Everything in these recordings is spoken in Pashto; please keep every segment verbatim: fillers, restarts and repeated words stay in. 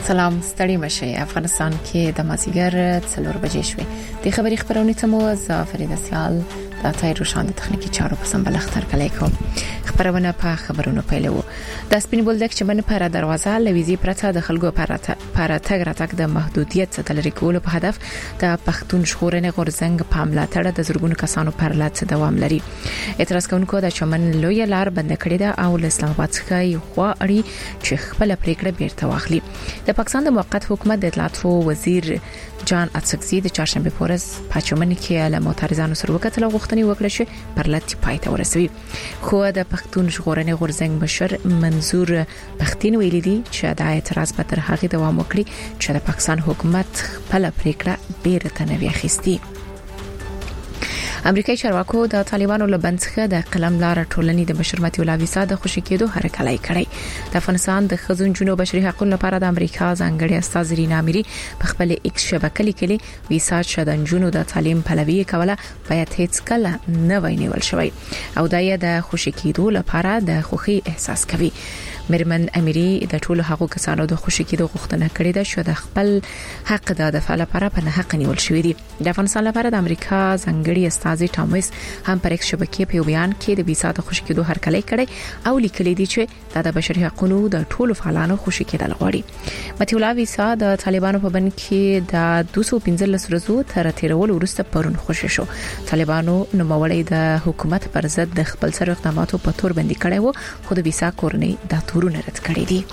سلام ستړي مشه افغانستان کې د مازیګر څلور بجې شوې د خبري خبرونه ته مو زافریده سیال د تای روشان د تخنیکی چارو په سمبل اختر کلی کوم خبرونه په خبرونو پیلو د سپین بولدک چې باندې پر دروازه لويزي پرته د خلکو پر پر تګ راتګ د محدودیت څخه لري کول په هدف د پښتون ژغورنې غورځنګ په ملاتړ د زرګونو کسانو پر لات دوام لري اعتراض کوونکو د چمن لوی لار بند کړې ده او د اسلام آباد څخه یو خوا اړي چې خپل پریکړه بیرته واخلي د پاکستان د موقت حکومت د اطلاعات وزیر جان اتسکزي د چهارشنبه پورز په چمن کې له معترضانو سره وکړه غوښتنې وکړه چې پر لات پایته ورسوي خو د پښتون ژغورنې غورځنګ بشر منظور پښتين ویلي دي چې د اعتراض په تر هغه دوام وکړي چې د پاکستان حکومت خپل پریکړه بیرته نه ویخستي امریکایي چارواکو د طالبانو لبنځخه د قلم لار ټولنې د بشرمتي او ویزا د خوشی کېدو هرکلای کړی د افغانستان د خزون جنوب بشري حقوقو لپاره د امریکا ځانګړي استاد رینا اميري په خپل ایکس شبکې لیکلي ویزا شدن جنوب د تعلیم پلوي کوله باید هیڅ کله نه وینول شوی او دایې د خوشی کېدو لپاره د خوخي احساس کوي مرمن اميري د ټولو حقوقو کسانو د خوشی کېدو غوښتنه کړې ده چې د خپل حق د دفاع لپاره په نه حق نیول شوی دی د افغانستان لپاره د امریکا ځانګړي استاد ټامس هم پر ایکس شبکې په بیان کې د ویزا د خوشی کېدو هرکلی کړي او لیکلي دي چې د بشري حقوقو د ټولو فعالانو خوشی کېدل غواړي متي الله ویزا د طالبانو په بند کې د دوه سوه پنځلس ورځو تر تیرول وروسته پرون خوشی شو طالبانو نوموړی د حکومت پر ضد د خپل سر اقداماتو په تور باندې کړي وو خو د ویزا کورنۍ د تورونه رد کړی دي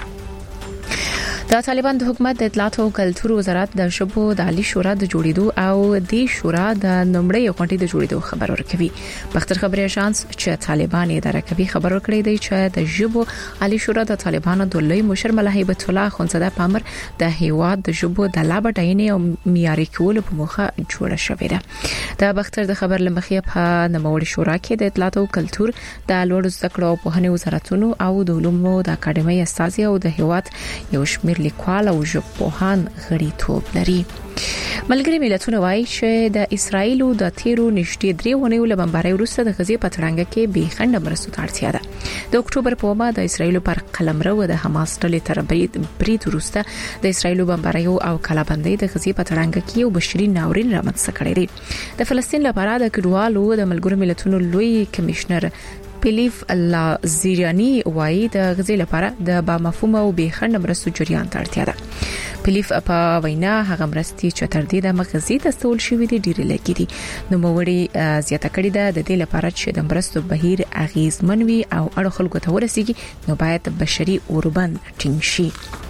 د طالبان د حکومت د اطلاعات او کلتور وزارت د شبو د عالی شورا د جوړیدو او د شورا د نمړې غونډې د جوړیدو خبر ورکوي بختر خبري شانس چې طالبان اداره کوي خبر ورکړی دی چې د شبو عالی شورا د طالبانو د لوی مشر ملا هیبت الله خونزاده پامر د هیواد د شبو د لابټاینې او معیاري کولو په موخه جوړه شوې ده د بختر د خبر لمخې په نموړي شورا کې د اطلاعات او کلتور د لوړ زده کړو په هني وزارتونو او د علومو د اکاډمۍ استازي او د هیواد یو شمېر لیکوال او ژبپوهان غړیتوب لري ملګری ملتونه وایي چې د اسرایل د تیرو نشټې درې ونیو له بمبارۍ وروسته د غزې په تړنګ کې به خنډ مرستو ته اړتیا ده د اکتوبر په وبا د اسرایل پر قلمرو د حماس ډلې تر برید برید وروسته د اسرایل بمبارۍ او کلابندۍ د غزې په تړنګ کې یو بشري ناورین رامنځته کړی دی د فلسطین لپاره د کډوالو د ملګرو ملتونو لوی کمشنر پلیف الله زیرانی وایي د غزې لپاره د با مفهوم او به خنډ مرستو جریان ته اړتیا ده پلیف په وینا هغه مرستي چې تر دې د مغزي د سول شوې دي ډېر لګي دي نو موړي زیاته کړی ده د دې لپاره چې د مرستو بهیر اغیزمن وي او اړه خلکو ته ورسیږي نو باید بشري اوربند ټینګ شي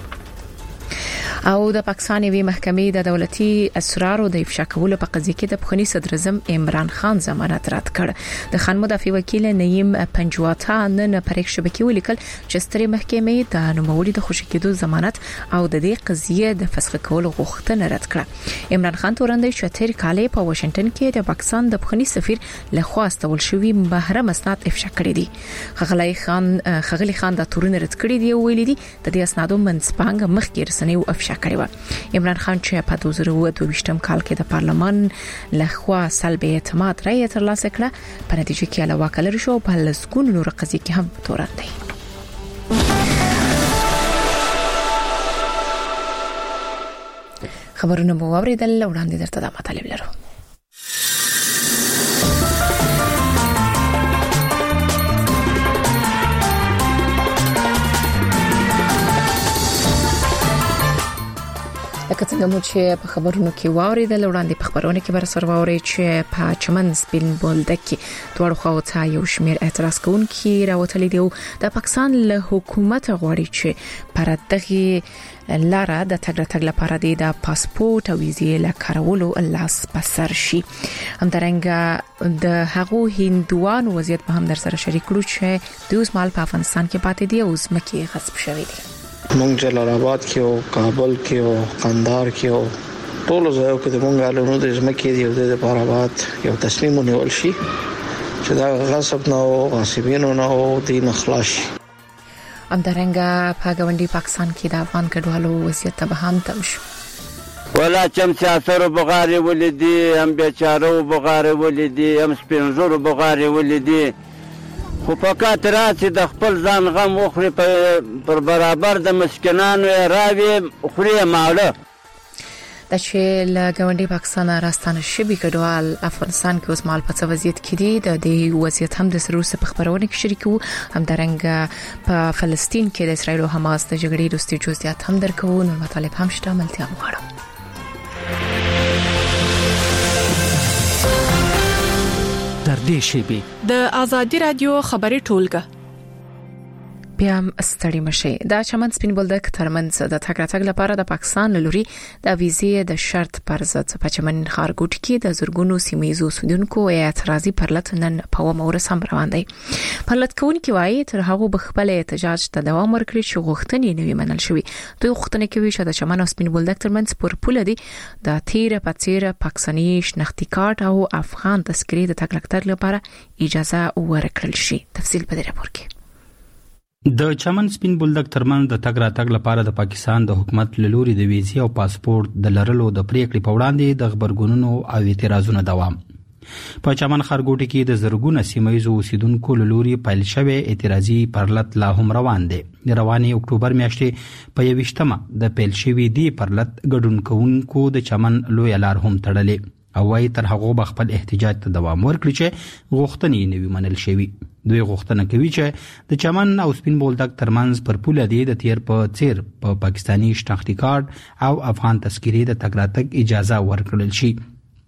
او د پاکستان وی محکمې د دولتي اسرارو د افشا کولو په قضیه کې د پخوانی صدر اعظم عمران خان ضمانت رد کړ د خان مدافع وکیل نیم پنجواتا نن پر یک شبکې ولیکل چې ستري محکمې د نوموړي د خوشی کېدو ضمانت او د دې قضیه د فسخ کولو غوښتنه رد کړه عمران خان تورندې چې تیر کال په واشنگټن کې د پاکستان د پخوانی سفیر لخوا استول شوی محرم اسناد افشا کړی دي خغلی خان خغلی خان د تورن رد کړی دی ویل دي د دې اسنادو منځپانګه مخکې رسنۍ او افشا کړی و عمران خان چې په دوه زره اووه ویشتم کال کې د پارلمان لخوا سلب اعتماد رائے ترلاسه کړه په نتیجه کې علاوه کړل شو په لسګون نور قضیې کې هم تورن دی خبرونه مو اوریدل وړاندې درته د مطالب لرو لکه څنګه مو چې په خبرونو کې واوریدل وړاندې په خبرونه کې بر سر واوري چې په چمن سپین بولدک کې دوړ خو ته یو شمیر اعتراض کوونکي راوتلي دي د پاکستان له حکومت غواړي چې پر دغه لاره د تګ راتګ لپاره د پاسپورت او ویزې لکارولو لاس پسر شي همدارنګه د هغو هندوانو وضعیت په هم در سره شریک کړو چې د اوس مال په افغانستان کې پاتې دي او زمکه غصب شوې دي مونږ جلال آباد کې او کابل کې او قندهار کې او ټول ځایو کې د مونږ علونو د زمکه دی او د لپاره بعد یو تصمیم ونیول شي چې دا غصب نه او غاصبینو نه او دین اخلاص همدارنګه په ګاونډي پاکستان کې د افغان کډوالو وضعیت ته هم تم شو ولا چم سیاسر بغاری ولدي هم بیچاره بغاری ولدي هم سپینزور بغاری ولدي خو فقط راسي د خپل ځان غم وخوري پر برابر د مسکینانو یې راوي خوري ماړه. د چې له ګاونډي پاکستان راستانه شوی کډوال افغانستان کې اوس مال په څه وضعیت کې دي د دې وضعیت هم د سروس په خبرونه کې شریکو هم درنګ په فلسطین کې د اسرایل او حماس د جګړې وروستي جزئیات هم درکو نو مطالب هم شته ملتیا غواړم. در دې شیبه د ازادي رادیو خبري ټولګه بیا ستړي مشي دا چمن سپین بولدک ترمنځ د تګ راتګ لپاره د پاکستان لوري د ویزې د شرط پر ضد په چمن خارګوټ کې د زورګونو سیمایي سودونکو اعتراضي پرلط نن په ومور سم روان دي. پرلط کوونکي وایي تر هغه بخپل احتجاج ته دوام ورکړي چې غوښتنې نوي منل شوی. دوی غوښتنه کوي چې د چمن او سپین بولدک ترمنځ پر پوله دي د تیر پاتیر پاکستاني شناختی کارت او افغان تذکرې د تګ راتګ لپاره اجازه ورکړل شي. تفصیل په دې راپور کې. د چمن سپین بولدک ترمنځ د تګ راتګ لپاره د پاکستان د حکومت لوري د ویزې او پاسپورت د لرلو د پریکړې په وړاندې د خبرګونونو او اعتراضونو دوام. په چمن خارګوټ کې د زرګونو سیمایي اوسیدونکو لوري پیل شوی اعتراضي پرلط لا هم روان دي. رواني اکتوبر میاشتې په یوشتمه د پیل شوی دی پرلط ګډون کوونکو د چمن لوی لار هم تړلې او وايي تر هغه به خپل احتجاج ته دوام ورکړي چې غوښتنې نوي منل شوی. دوی غوښتنه کوي چې د چمن او سپین بولدک ترمنځ پر پوله دی د تیر په څیر په پا پاکستانی شناختی کارت او افغان تذکرې د تګ راتګ اجازه ورکړل شي.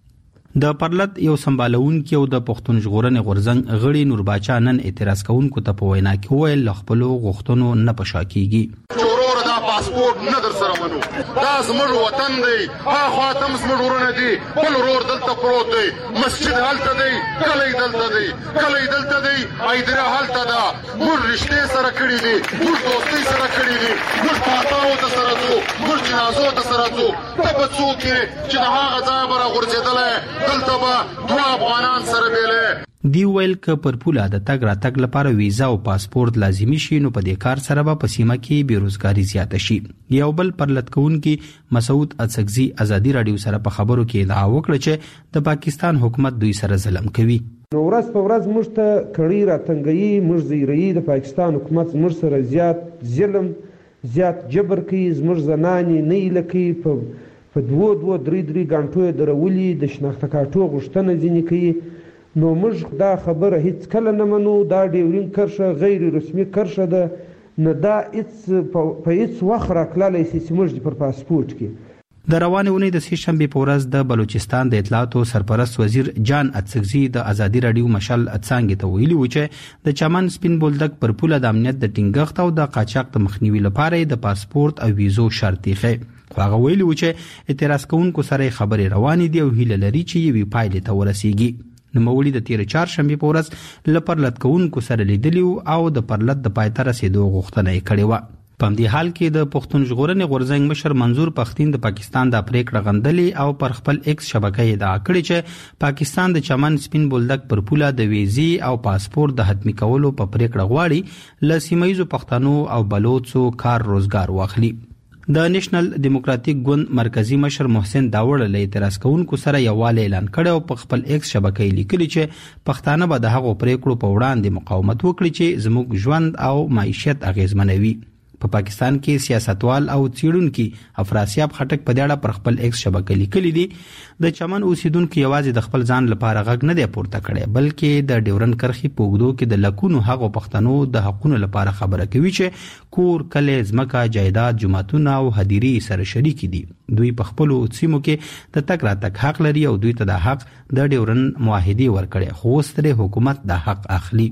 د پرلط یو سمبالونکو د پښتون ژغورنې غورځنګ غړي نور باچا نن اعتراض کوونکو ته په وینا کې ویل خپل غوښتنو نه پښاکیږي. پاسپورت نه در سره منو دا زموږ وطن دی ها خاطم زموږ ورونه دي بل ورور دلته پروت دی مسجد هلته دی کلی دلته دی کلی دلته دی ایدره هلته ده موږ رشتې سره کړي دي موږ دوستۍ سره کړي دي موږ پاتاو ته سره ځو موږ جنازو ته سره ځو ته به څوک یې چې د هغه ځای به راغورځېدلی دلته به دوه افغانان سره بیلی. دی ویل ک پر پوله د تګ راتګ لپاره ویزا او پاسپورت لازمی شي نو په دې کار سره به په سیمه کې بیروزګاری زیاته شي. یو بل پرلط کوونکی مسعود اڅکزي ازادي رادیو سره په خبرو کې ادعا وکړه چې د پاکستان حکومت دوی سره ظلم کوي. نو ورځ په ورځ موږ ته کړي راتنګي موږ زیري د پاکستان حکومت موږ سره زیات ظلم زیات جبر کوي زموږ زنانې نه لکي په په دوه دوه درې درې غنټو درولي د شناخته کارتو غوښتنه ځینې کوي. نو موږ دا خبره هیڅ کله نه منو دا ډیورین کرښه غیر رسمي کرښه ده نه دا هیڅ په هیڅ وخت راکلالی شي چې موږ پر پاسپورت کې. د روانې اونۍ د سې شنبې په ورځ د بلوچستان د اطلاعاتو سرپرست وزیر جان اڅکزي د ازادي رادیو مشال اڅانګې ته ویلي و چې د چمن سپین بولدک پر پوله د امنیت د ټینګښت او د قاچاق د مخنیوي لپاره د پاسپورت او ویزو شرط یې خو هغه ویلي و چې اعتراض کوونکو سره خبرې روانې دي او هیله لري چې یوې پایلې ته ورسیږي. نوموړي د تیر چهارشنبې په ورځ له پرلط کوونکو سره لیدلي او د پرلط د پای ته رسیدو غوښتنه یې کړې وه. په همدې حال کې د پښتون ژغورنې غورځنګ مشر منظور پښتين د پاکستان د پریکړه غندلې او پر خپل ایکس شبکې ادعا کړې چې پاکستان د چمن سپین بولدک پر پوله د ویزې او پاسپورت د حتمی کولو په پریکړه غواړي ل سیمایي پښتنو او بلوچو کار روزګار واخلي. د نېشنل ډیموکراټیک ګوند مرکزی مشر محسن داوړ له اعتراض کوونکو سره یووالی اعلان کړ او په خپل ایکس شبکې لیکلي چې پښتانه به د هغو پریکړو په وړاندې مقاومت وکړي چې زموږ ژوند او معیشت اغیزمنوي. په پاکستان کې سیاستوال او څېړونکي افراسیاب خټک په دې اړه پر خپل ایکس شبکې لیکلي دي د چمن اوسیدونکو یوازې د خپل ځان لپاره غږ نه دی پورته کړی بلکې د ډیورن کرخي په اوږدو کې د لکونو هغو پښتنو د حقونو لپاره خبره کوي چې کور کلی ځمکه جایداد جوماتونه او هدیرې سره شریک دي. دوی په خپلو سیمو کې د تګ راتګ حق لري او دوی ته د حق د ډیورن معاهدې ورکړي خو اوس ترې حکومت د حق اخلي.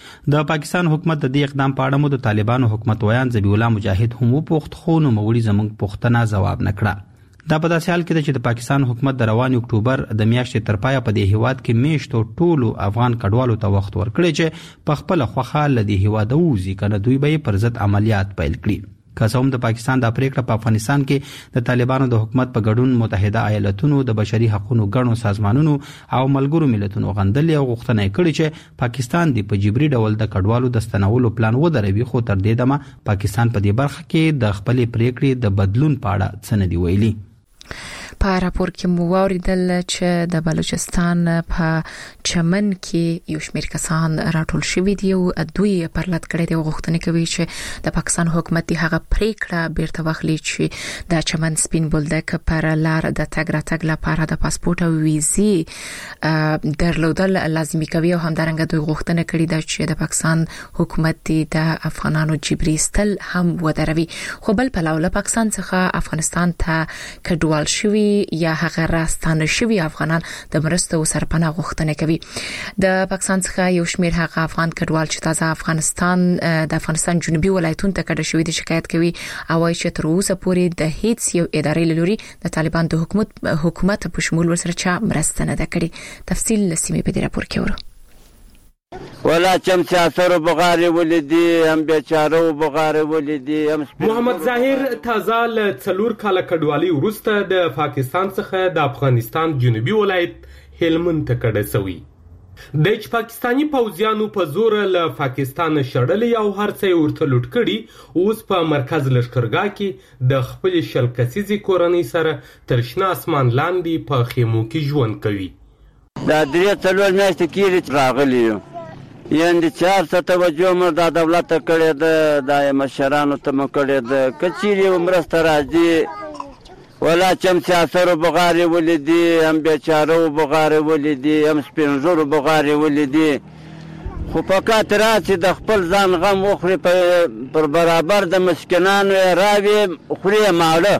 د پاکستان حکومت د دې اقدام په اړه مو د طالبانو حکومت ویان ذبیح الله مجاهد هم وپوښت خو نو مغولي زموږ پوښتنه ځواب نه کړه. دا په داسې حال کې چې د پاکستان حکومت د روان اکتوبر د میاشتې تر پایه په دې هیواد کې میشتو ټولو افغان کډوالو ته وخت ورکړي چې په خپل خوخه ل دې هیواد ووزي کنه دوی به پر ضد عملیات پیل کړي. که هم د پاکستان د پریکړه په افغانستان کې د طالبانو د حکومت په ګډون متحده ایالاتونو د بشري حقوقو ګڼو سازمانونو او ملګرو ملتونو غندلې او غوښتنه کړې چې پاکستان د په جبري ډول د کډوالو د ستنولو پلان ودروي خو تر دې دمه پاکستان په دې برخه کې د خپل پریکړې د بدلون په اړه څه نه دی ویلي. په راپور کې مو واوریدل چې د بلوچستان په چمن کې یو شمېر کسان راټول شوي دي او دوی پر لټ کړي دي غوښتنه کوي چې د پاکستان حکومت هغه پریکړه بیرته واخلي چې د چمن سپین بولدک پر لار د تګ راتګ لپاره د پاسپورت او ویزې درلودل لازمي کوي او همدارنګه دوی غوښتنه کړي ده چې د پاکستان حکومت د افغانانو جبري استل هم ودروي. خو بل په لور پاکستان څخه افغانستان ته کډوال شوي یا هغه راستانه شوي افغانان د مرستو سرپناه غوښتنه کوي. د پاکستان څخه یو شمېر هغه افغان کډوال چې تازه افغانستان د افغانستان جنوبي ولایتونو ته کډه شوي دي شکایت کوي او وايي چې تر اوسه پورې د هیڅ یو ادارې لوري د طالبان د حکومت حکومت په شمول ورسره چا مرسته نه ده کړې. تفصیل لسیمه په دې راپور کې ورو. ولا چم سیاسر بغاری ولیدي هم بیچاره بغاری ولیدي هم محمد ظاهر تازه ل څلور کاله کډوالي وروسته د پاکستان څخه د افغانستان جنوبي ولایت هلمند ته کډه شوی. د پاکستانی پوځیانو په زور له پاکستان شړلې او هر څه ورته لوټ کړي اوس په مرکز لشکرګاه کې د خپل شل کسیزي کورنۍ سره تر شنه اسمان لاندې په خیمو کې ژوند کوي. دا درې څلور میاشتې کېږي راغلي یو یعنی چار څه توجه مو د دولت ته کړې ده د مشرانو ته مو کړې ده که چیرې مرسته راځي ولا چم سیاسر بغاری ولیدي هم بیچاره بغاری ولیدي هم سپین ږیرو بغاری ولیدي خو فقط راسي د خپل ځان غم وخوري پر برابر د مسکینانو راوي خوري ماړه.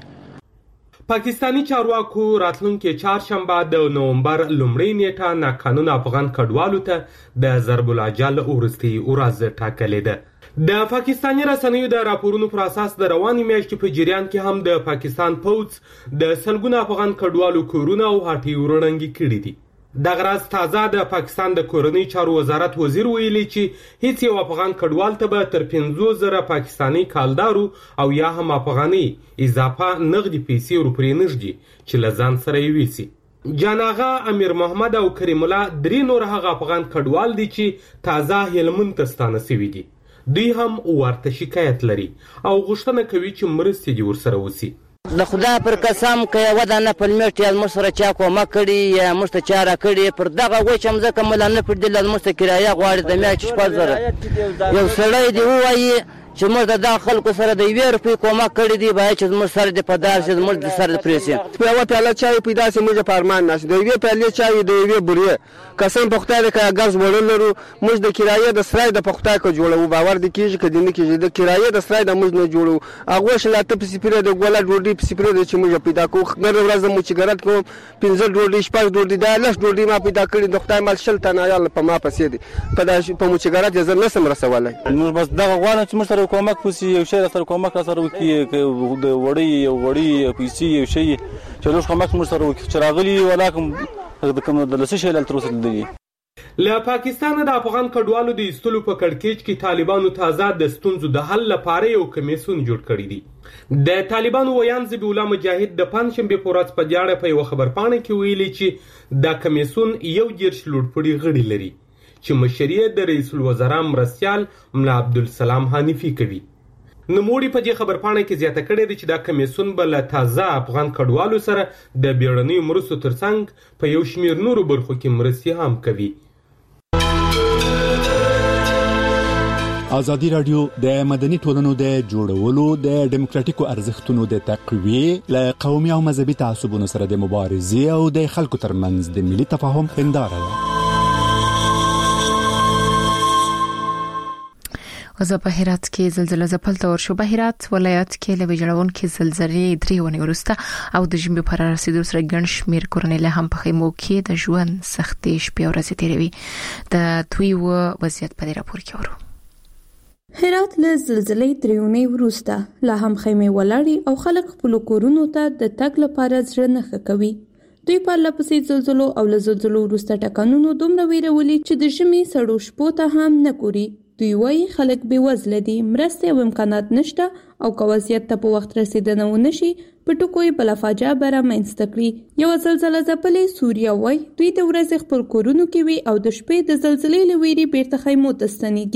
پاکستانی چارواکو راتلونکي چهارشنبه د نومبر لومړۍ نیټه ناقانونه افغان کډوالو ته د ضرب الاجل ورستي ورځ ټاکلې ده. د پاکستانی رسنیو د راپورونو پر اساس د رواني میاشتې په جریان کې هم د پاکستان پوځ د سلګونه افغان کډوالو کورونه او هټۍ ورړنګې کړي دي. دغه راز تازه د پاکستان د کورنۍ چارو وزارت وزیر ویلي چې هیڅ یو افغان کډوال ته به تر پنځوس زره پاکستانی کالدارو او یا هم افغاني اضافه نغدي پیسې ورپرې نږدي چې له ځان سره یې ویسي. جاناغا امیر محمد او کریم الله درې نور هغه افغان کډوال دي چې تازه هلمند ته ستانه شوي دي. دوی هم ورته شکایت لري او غوښتنه کوي چې مرستې دې ورسره وشي. د خدا پر قسم که یوه دانه پلمېټ یا موږ سره چا کومک کړي یا موږ ته چا راکړي پر دغه وچ مځکه ملا نه پرېږدي موږ ته کرایه غواړي د میاشتې شپږ زره. یو سړی دې ووایي چې موږ د دغه خلکو سره د یوې روپۍ کومک کړی دی باید چې زموږ سر دې په دار شي زموږ د سر دې پرې شي. په یوه پیاله چای پیدا شي موږ په ارمان ناست د یوې پیالې چای د یوې بورې قسم په خدای دی که ګرز وړل لرو موږ د کرایې د سرای د په خدای که جوړوو باور دې کېږي که دې نه کېږي د کرایې د سرای د موږ نه جوړوو هغو شل اته پسې پرې د ګوله ډوډۍ پسې پرې دی چې موږ پیدا کوو نن ورځ د مچګرت کوم پنځه ډوډۍ شپږ ډوډۍ دا لس ډوډۍ ما پیدا کړي د خدای مال شل تنه عیال په ما پسې دي په په مچګرت یې زه نشم رسولی. موږ بس دغه غواړم چې موږ سره کومک وشي یو شی سره کومک سره وکړي د وړۍ یو وړۍ پیسې یو شی چې لږ کومک موږ سره وکړي چې راغلي ولا کوم د کوم د لسی شی تر اوسه لیدلي. له پاکستان د افغان کډوالو د ایستلو په کړکېچ کې طالبانو تازه د ستونزو د حل لپاره یو کمیسیون جوړ کړی دی. د طالبانو ویان ذبیح الله مجاهد د پنځشنبې په ورځ په دیاړه په یو خبرپاڼه کې ویلي چې دا کمیسیون یو دېرش لوړپوړي غړي لري چې مشري د رئیس الوزرا مرستیال ملا عبدالسلام حنیفي کوي. نوموړي په دې خبرپاڼه کې زیاته کړې ده چې دا کمیسیون به له تازه افغان کډوالو سره د بیړنیو مرستو ترڅنګ په یو شمېر نورو برخو کې مرستې هم کوي. ازادي راډیو د مدني ټولنو د جوړولو د ډیموکراتیکو ارزښتونو د تقویې له قومي او مذهبي تعصبونو سره د مبارزې او د خلکو ترمنځ د ملي تفاهم هنداره ده. وزه په هرات کې زلزلہ ځپل تور شو. په هرات ولایت کې له ویجاړونکو زلزلې درې ونې ورسته او د ژمي پر رسیدو سره ګڼ شمېر کورنۍ له هم په خیمو کې د ژوند سختۍ شپې او ورځې تیروي. د دوی و وضعیت په دې راپور کې ورو. هرات له زلزلې درې ونې ورسته لا هم خیمې ولاړې او خلک خپل کورونو ته د تګ لپاره زړه نه ښه کوي. دوی په لپسې زلزلو او له زلزلو وروسته ټکانونو دومره ویرولي چې د ژمي سړو شپو ته هم نه ګوري. دوی وایي خلک بې وزله دي، مرستې او امکانات نشته او که وضعیت ته په وخت رسیدنه ونه شي په ټکو یې بله فاجعه به رامنځته کړي. یوه زلزله ځپلې سوریه وایي دوی د ورځې خپل کورونو کې وي او د شپې د زلزلې له ویرې بیرته خیمو ته ستنېږي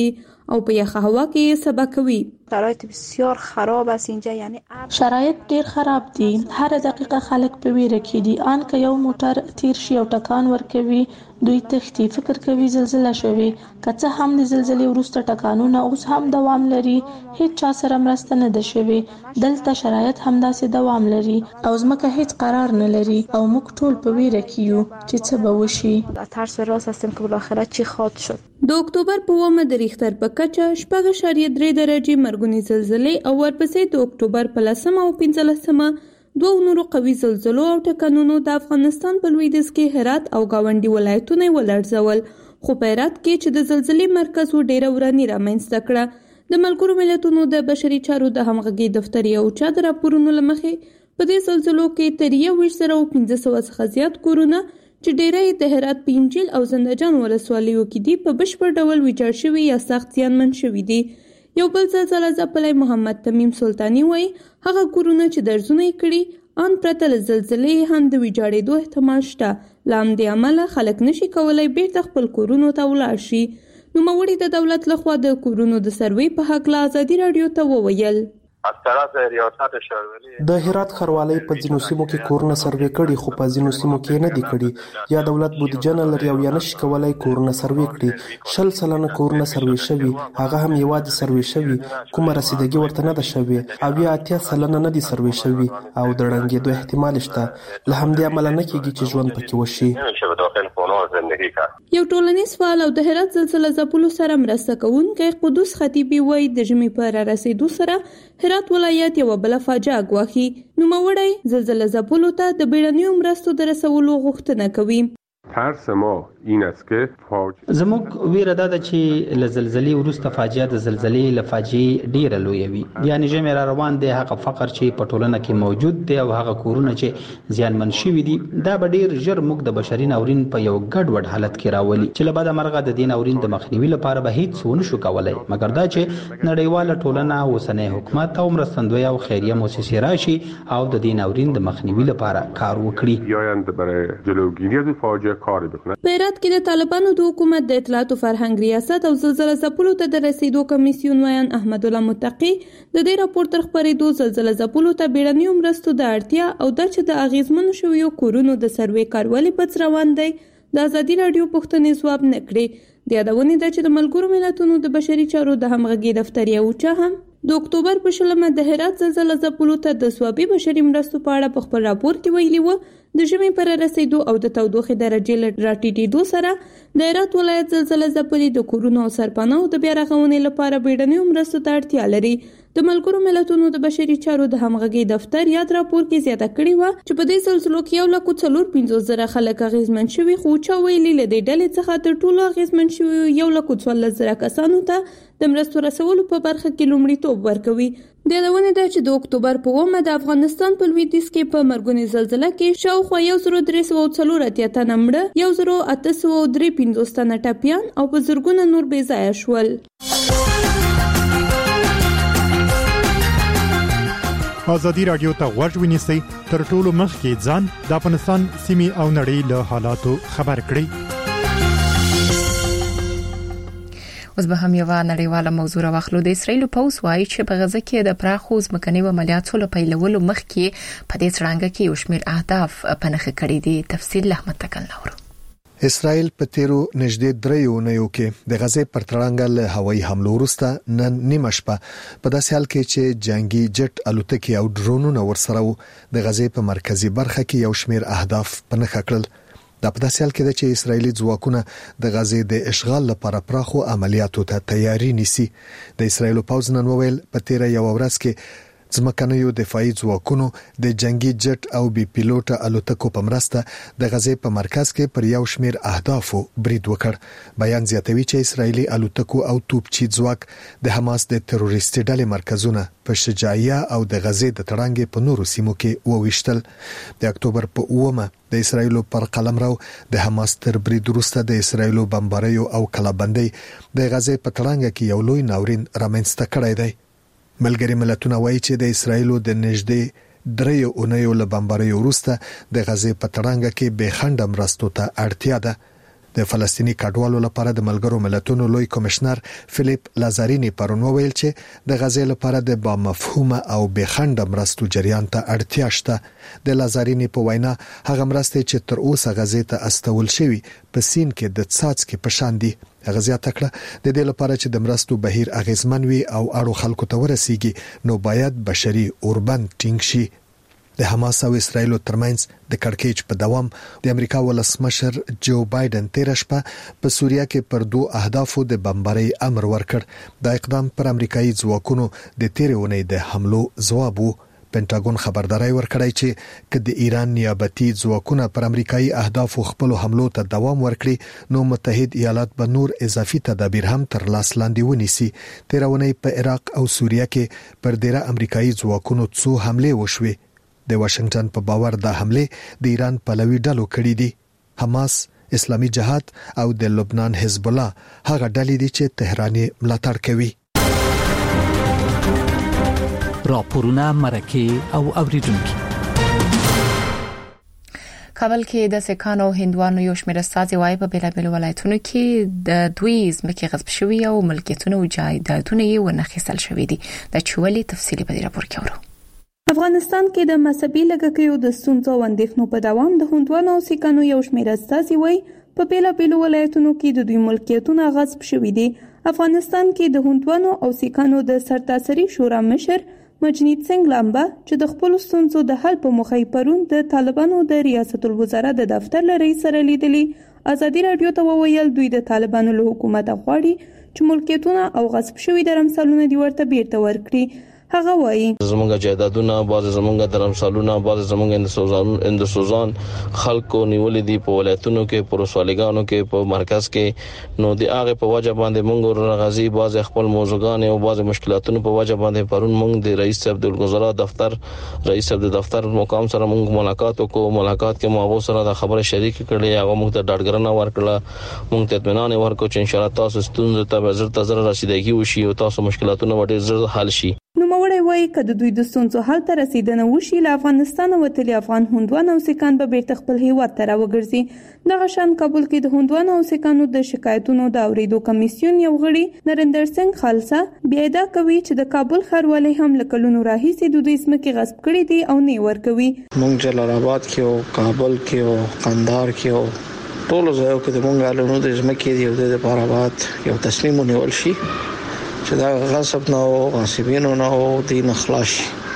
او په یخه هوا کې سبا کوي. شرایط بسیار خراب است اینجا، یعنی شرایط ډیر خراب دي. هر دقیقه خلک په ویره کې دي. ان که یو موټر تیر شي او ټکان ورکوي دوی تختی فکر کوي زلزلہ شوي. که څه هم د زلزلې وروسته ټکانونه اوس هم دوام لري، هیڅ چا سره مرسته نه ده شوي. دلته شرایط همداسې دوام لري او ځمکه هیڅ قرار نه لري او موږ ټول په ویره کې یو چې څه به وشي. ترس و راست هستیم که بالاخره چی خواهد شد. د اکتوبر په اوومه د ریختر په کچه شپږ اعشاریه درې درجې مرګونې زلزلې او ورپسې د اکتوبر په لسمه او پنځلسمه دوه نورو قوي زلزلو او ټکانونو د افغانستان په لویدیځ کې هرات او گاونډي ولایتونه ولړزول. خو په هرات کې چې د زلزلې مرکز و ډیره وراني رامنځته کړه. د ملګرو ملتونو د بشري چارو د همغږي دفتر یو چا د راپورونو له مخې په دې زلزلو کې تر یو ویشت زره او پنځه سوه څخه زیات کورونه چې ډیری د هرات په انجیل او زندهجان ولسوالیو کې دي په بشپړ ډول ویجاړ شوي یا سخت زیانمن شوي دي. یو بل زلزله ځپلی محمد تمیم سلطاني وایي هغه کورونه چې درزونه یې کړي ان پرته له زلزلې هم د ویجاړېدو احتمال شته. له همدې امله خلک نشي کولی بیرته خپل کورونو ته ولاړ شي. نوموړي د دولت لخوا د کورونو د سروې په هکله ازادي راډیو ته وویل د هرات ښاروالۍ په ځینو سیمو کې کورونه سروې کړي خو په ځینو سیمو کې نه دي کړي یا دولت بودیجه نه لري او یا نشي کولی کورونه سروې کړي. شل سلنه کورونه سروې شوي، هغه هم یوازې سروې شوي، کومه رسیدګي ورته نه ده شوې. او یا اتیا سلنه نه دي سروې شوي او د ړنګېدو احتمال شته. له همدې امله نه کېږي چې ژوند پکې وشي. یو ټولنیز فعال او د هرات زلزله ځپلو سره مرسته کوونکی قدوس خطیبي وایي د ژمي په رارسېدو سره هرات ولایت یو بل فاجعه ګواښي. نوموړی زلزله ځپلو ته د بیړنیو مرستو د رسولو غوښتنه کوي. ترس ما این است که فاجعه زموږ ویره دا ده چې له زلزلې وروسته فاجعه د زلزلې له فاجعې ډیره لویه وي. یعنی ژمی را روان دی، هغه فقر چې په ټولنه کې موجود دی او هغه کورونه چې زیانمن شوي دي دا به ډیر ژر موږ د بشري ناورین په یو ګډوډ حالت کې راولي چې له بده مرغه د دې ناورین د مخنیوي لپاره به هیڅ ونه شو کولی مګر دا چې نړیواله ټولنه، اوسنی حکومت او مرستندویه او خیریه موسسې راشي او د دې ناورین د مخنیوي لپاره کار وکړي. بیایند برای جلوگیری از فاجعه کاری بکنند. په هرات کې د طالبانو د حکومت د اطلاعات او فرهنګ ریاست او زلزله ځپلو ته د رسیدو کمیسیون ویان احمد الله متقی د دې راپور تر خپرېدو زلزله ځپلو ته بیړنیو مرستو د اړتیا او دا چې د اغیزمنو شویو کورونو د سروې کار ولې بڅ روان دی د ازادي راډیو پوښتنې ځواب نه کړې. د یادونې ده چې د ملګرو ملتونو د بشري چارو د همغږي دفتر یو چا هم د اکتوبر په شلمه د هرات زلزله ځپلو ته د ثوابي بشري مرستو په اړه په خپل راپور کې ویلي و د ژمي پر رسیدو او د تودوخې درجې له راټیټېدو سره د هرات ولایت زلزله ځپلي د کورونو او سرپناهو د بیا رغونې لپاره بیړنیو مرستو ته اړتیا لري. د ملګرو ملتونو د بشري چارو د همغږي دفتر یاد راپور کې زیاته کړې وه چې په دې سلسلو کې یو لک څلور پنځوس زره خلک اغېزمن شوي خو چا ویلي له دې ډلې څخه تر ټولو اغېزمن شوي یو لک څوارلس زره کسانو ته د مرستو رسولو په برخه کې لومړیتوب ورکوي. د یادونې ده چې د اکتوبر په اوومه د افغانستان په لویدیځ کې په مرګونې زلزله کې شاوخوا یو زرو درې سوه څلور اتیا تنه مړه، یو زرو اته سوه درې پنځوس تنه ټپیان او په زرګونه نور بې ځایه شول. ازادي راډیو ته غوږ ونیسئ تر ټولو مخکې ځان د افغانستان سیمې او نړۍ له حالاتو خبر کړئ. اوس به هم یو نړیواله موضوع راوخلو. د اسرایل پوځ وایي چې په غزه کې د پراخو ځمکني عملیاتو له پیلولو مخکې په دې څرنګه کې یو شمېر اهداف په نښه کړي دي. تفصیل احمد تکل نور. اسرائیل په تیرو نږدې دریو اونیو کې د غزې پر تړانګه له هوایي حملو وروسته نن نیمه شپه په داسې حال کې چې جنگي جټ الوتکې او ډرونونه ورسره وو د غزې په مرکزی برخه کې یو شمېر اهداف په نښه کړل. دا په داسې حال کې ده چې اسرایلی ځواکونه د غزې د اشغال لپاره پراخو عملیاتو ته تیاری نیسي. د اسرایل پوځ نن وویل په تیر یو ورځ کې ځمکنیو دفاعي ځواکونو د جنگي جټ او بي پیلوټه الوتکو په مرسته د غزې په مرکز کې پر یو شمېر اهدافو برید وکړ. بیان زیاتوي چې اسرایلی الوتکو او توپچي ځواک د حماس د تروریستي ډلې مرکزونه په شجاعیه او د غزې د تړانګې په نورو سیمو کې وویشتل. د اکتوبر په اومه د اسرایلو پر قلمرو د حماس تر برید وروسته د اسرایلو بمباریو او کلابندۍ د غزې په تړانګه کې یو لوی ناورین رامنځته کړی دی. ملګری ملتونه وایي چې د اسرایلو د نږدې دریو اونیو له بمباریو وروسته د غزې په تړانګه کې بې خنډه مرستو ته اړتیا ده. د فلسطینی کډوالو لپاره د ملګرو ملتونو لوی کمشنر فلیپ لازارینی پرون وویل چې د غزې لپاره د با مفهومه او بخنډ مرستو جریان ته اړتیا شته. د لازارینی په وینا هغه مرستې چې تر اوسه غزې ته استول شوی په سین کې د څاڅکي په شان دي. هغه زیاته کړه د دې لپاره چې د مرستو بهیر اغیزمن وي او اړو خلکو ته ورسیږي نو باید بشري اوربند ټینګ شي. د حماس او اسرایل ترمنځ د کړکېچ په دوام د امریکا ولسمشر جو بایدن تیر شپه په سوریه کې پر دوه اهدافو د بمبارۍ امر ورکړ. د اقدام پر امریکایي ځواکونو د تیرونې د حملو ځواب وو. پینټاګون خبرداري ورکړی چې که د ایران نیابتي ځواکونه پر امریکایي اهدافو خپل حملو ته دوام ورکړي نو متحد ایالات به نور اضافي تدابیر هم تر لاس لاندې ونیسي. تیرونې په عراق او سوریه کې پر ډیره امریکایي ځواکونو څو حمله وشوي. د واشنگټن په باور دا حمله د ایران پلوي ډلو کړې دي. حماس، اسلامي جهاد او د لبنان حزب الله هغه ډلې دي چې تهران ملاتړ کوي. راپورونه مرکه او اوریدونکو. کابل کې د سکانو هندوانو یو شمېر استازي وايي په بیلابیلو ولایتونو کې د دوی ځمکې غصب شوي او ملکیتونه او جایدادونه یې ونخیستل شوي دي. د چولي تفصیلی په دې راپور کې اورو. افغانستان کې د مذهبي لږکیو د ستونزو او اندېښنو په دوام د هندوانو او سکانو یو شمېر استازي وايي په بیلابیلو ولایتونو کې د دوی ملکیتونه غصب شوي دي. افغانستان کې د هندوانو او سکانو د سرتاسري شورا مشر مجنید سنگ لامبا چې د خپل ستونزو د حل په موخه پرون د طالبانو د ریاست الوزرا د دفتر لري سره لیدلي. ازادي رادیو ته وویل دوی د طالبانو له حکومت غواړي چې ملکیتونه او غصب شوي درمسالونه دی ورته بیرته ورکړي. هغه وایي زمونږ جایدادونه باز زمونږ درمسالونه باز زمونږ اندسوزان اندسوزان خلکو نیولې دي په ولایتونو کې په رسوالګانو کې په مرکز کې نو د هغه په وجه باندې مونږ راغزي باز خپل موضوعګان او باز مشکلاتونو په وجه باندې پرون مونږ د رئیس صاحب د الوزرا دفتر رئیس صاحب د دفتر مقام سره مونږ ملاقات وکړو. ملاقات کې مو هغه سره د خبره شریک کړې هغه مونږ ته ډاډګرنه ورکړه مونږ ته اطمینان ورکړو چې ان شاء الله تاسو ستونزې ته به زر تزر رسیدګي وشي او تاسو مشکلاتونه وړي زر حل شي. نو موري وایي کله دوی د ستونزو حل ته رسیدنه وشي له افغانستان او تل افغان هندوان او سکان به بیرته خپل هیواد ته راوګرځي. دغه شان کابل کې د هندوان او سکانو د شکایتونو د اوریدو کمیسیون یو غړي نریندر سنگ خالصا بیا دا کوي چې د کابل ښاروالۍ هم لکلونو راهیسې د دوی ځمکې غصب کړې دي او نه ورکوي. مونږ جلال آباد کې او کابل کې او قندهار کې او ټول ځایو کې د مونږ له نو د ځمکې دی او د لپاره بعد یو تصمیم ونیول شي چې دا غصب نه او غاصبینو نه او دین خلاص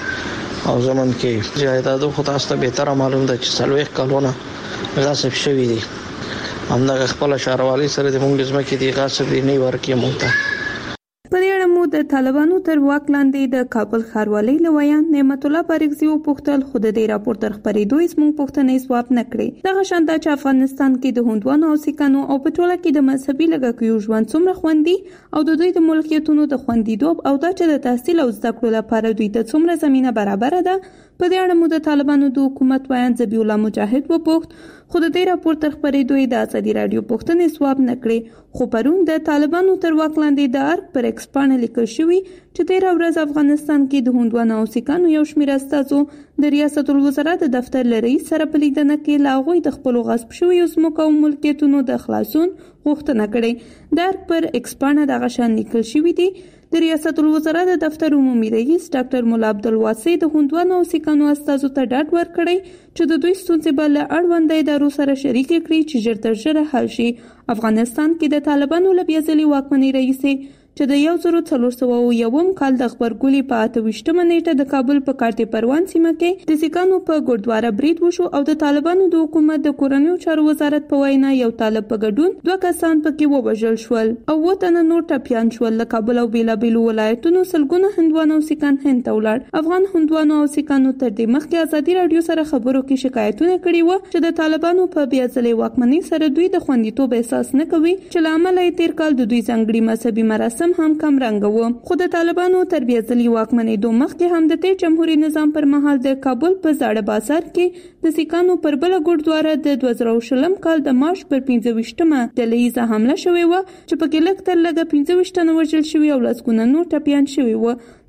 او زمون کې جایدادو خو تاسو ته به تر معلوم ده چې سلويخ کلونه غصب شوی دي. همدا خپل شهروالي سره د مونږ ځمکې دی غصب نه ورکې مونږ ته. په دې اړه مو د طالبانو تر واک لاندې د کابل ښاروالۍ لویان نعمت الله بارګزي او پوښتل خود د راپور تر خبرېدو زموږ پوښتنې ځواب نه کړې. دغه شان د افغانستان کې د هندوانو او سکانو او په ټوله کې د مذهبي لږکیو ژوند څومره خوندي او د دوی د ملکیتونو د خوندیدوب او د چې د تحصیل او زده کړو لپاره دوی ته څومره زمينه برابر ده. په دې اړه مو د طالبانو د حکومت وایي ذبیح الله مجاهد وپوښت خو د دې راپور تر خبرېدو د ازادي رادیو پوښتنې ځواب نه کړې. خو پرون د طالبانو تر واک لاندې د ارګ پر ایکسپانه لیکل شوی چې تیر ورځ افغانستان کې د هندوانو او سکانو یو شمېر استازو د ریاست الوزرا د دفتر لري سره په لیدنه کې لاغوي د خپل غصب شوی ځمکو او ملکیتونو د خلاصون غوښتنه کړې. د ارګ پر ایکسپانه دغه شان لیکل شوی دی د ریاست الوزرا د دفتر عمومي رئیس ډاکټر مولا عبدالواسع د هندوانو او سکانو استازو ته ډاډ ورکړی چې د دوی ستونزې به له اړوند ادارو سره شریک کړي چې ژر تر ژره حل شي. افغانستان کې د طالبانو له بیا ځلې واکمنۍ رئیسې چې د یو زرو څلور سوه یوم کال د خبرګولي په اته ویشتمه نیټه د کابل په کارتې پروان سیمه کې د سکانو په ګردواره برید وشو او د طالبانو د حکومت د کورنیو چارو وزارت په وینا یو طالب په ګډون دوه کسان پکې ووژل شول او و تنه نور ټپیان شول. له کابل او بیلابیلو ولایتونو سلګونه هندوانو او سکان هند ته ولاړ. افغان هندوانو او سکانو تر دې مخکې ازادي رادیو سره خبرو کې شکایتونه کړي وو چې د طالبانو په بیا ځلې واکمنۍ سره دوی د خوندیتوب احساس نه کوي چې له امله یې تیر کال د دوی ځانګړي مذهبي مراسم هم کم رنګ وو. خو د طالبانو تر بیا ځلې واکمنۍ دوه مخکې هم د تیر جمهوریت نظام پر مهال د کابل په زاړه بازار کې د سکانو پر بل ګردواره د دوه زره شلم کال د مارچ پر پنځه ویشتمه ډله ییزه حمله شوې وه چې پکې لږ تر لږه پنځه ویشت تنه وژل شوي او لسګونه نور ټپیان شوي وو.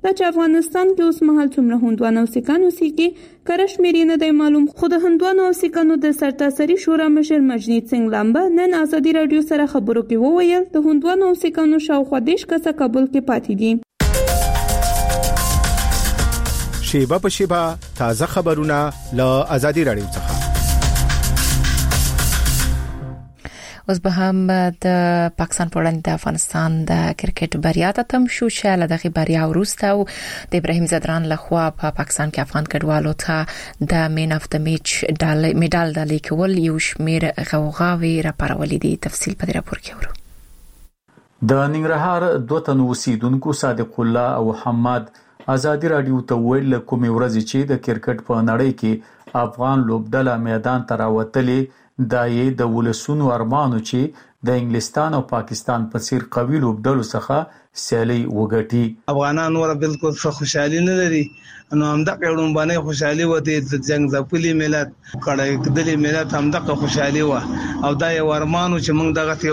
دا چې افغانستان کې اوس مهال څومره هندوان او سیکان اوسېږي کره شمېر یې نه دی معلوم، خو د هندوانو او سیکانو د سرتاسري شورا مشر مجنید سنگ لامبه نن ازادي راډیو سره خبرو کې وویل د هندوانو او سیکانو شاوخوا دېرش کسه کابل کې پاتې دي. شیبه په شیبه تازه خبرونه له ازادي راډیو څخه. اوس به هم د پاکستان په وړاندې د افغانستان د کرکټ بریا ته تم شو چې له دغه بریا وروسته او د ابراهیم ځدران لخوا په پا پاکستان کې افغان کډوالو ته د مین اف د میچ ډال میډال د لیکول یو شمیر غوغاوي راپارولې دي. تفصیل په دې راپور کې ورو. د ننګرهار دوه تن اوسیدونکو صادق الله او محمد ازادي راډیو ته ویل کومې ورځې چې د کرکټ په نړۍ کې افغان لوبډله میدان ته راوتلې دایې د ولسونو ارمانو چې د انګلستان او پاکستان په څیر قوي لوبډلو څخه سیالي وګټي. افغانان ور بالکل څه خوشحالي نه لري، نو همدغه وړم باندې خوشحالي وته د جنگ ځپلي ملت کړه کدلې ملت همدغه خوشحالي و او دا یو ارمانو چې موږ دغه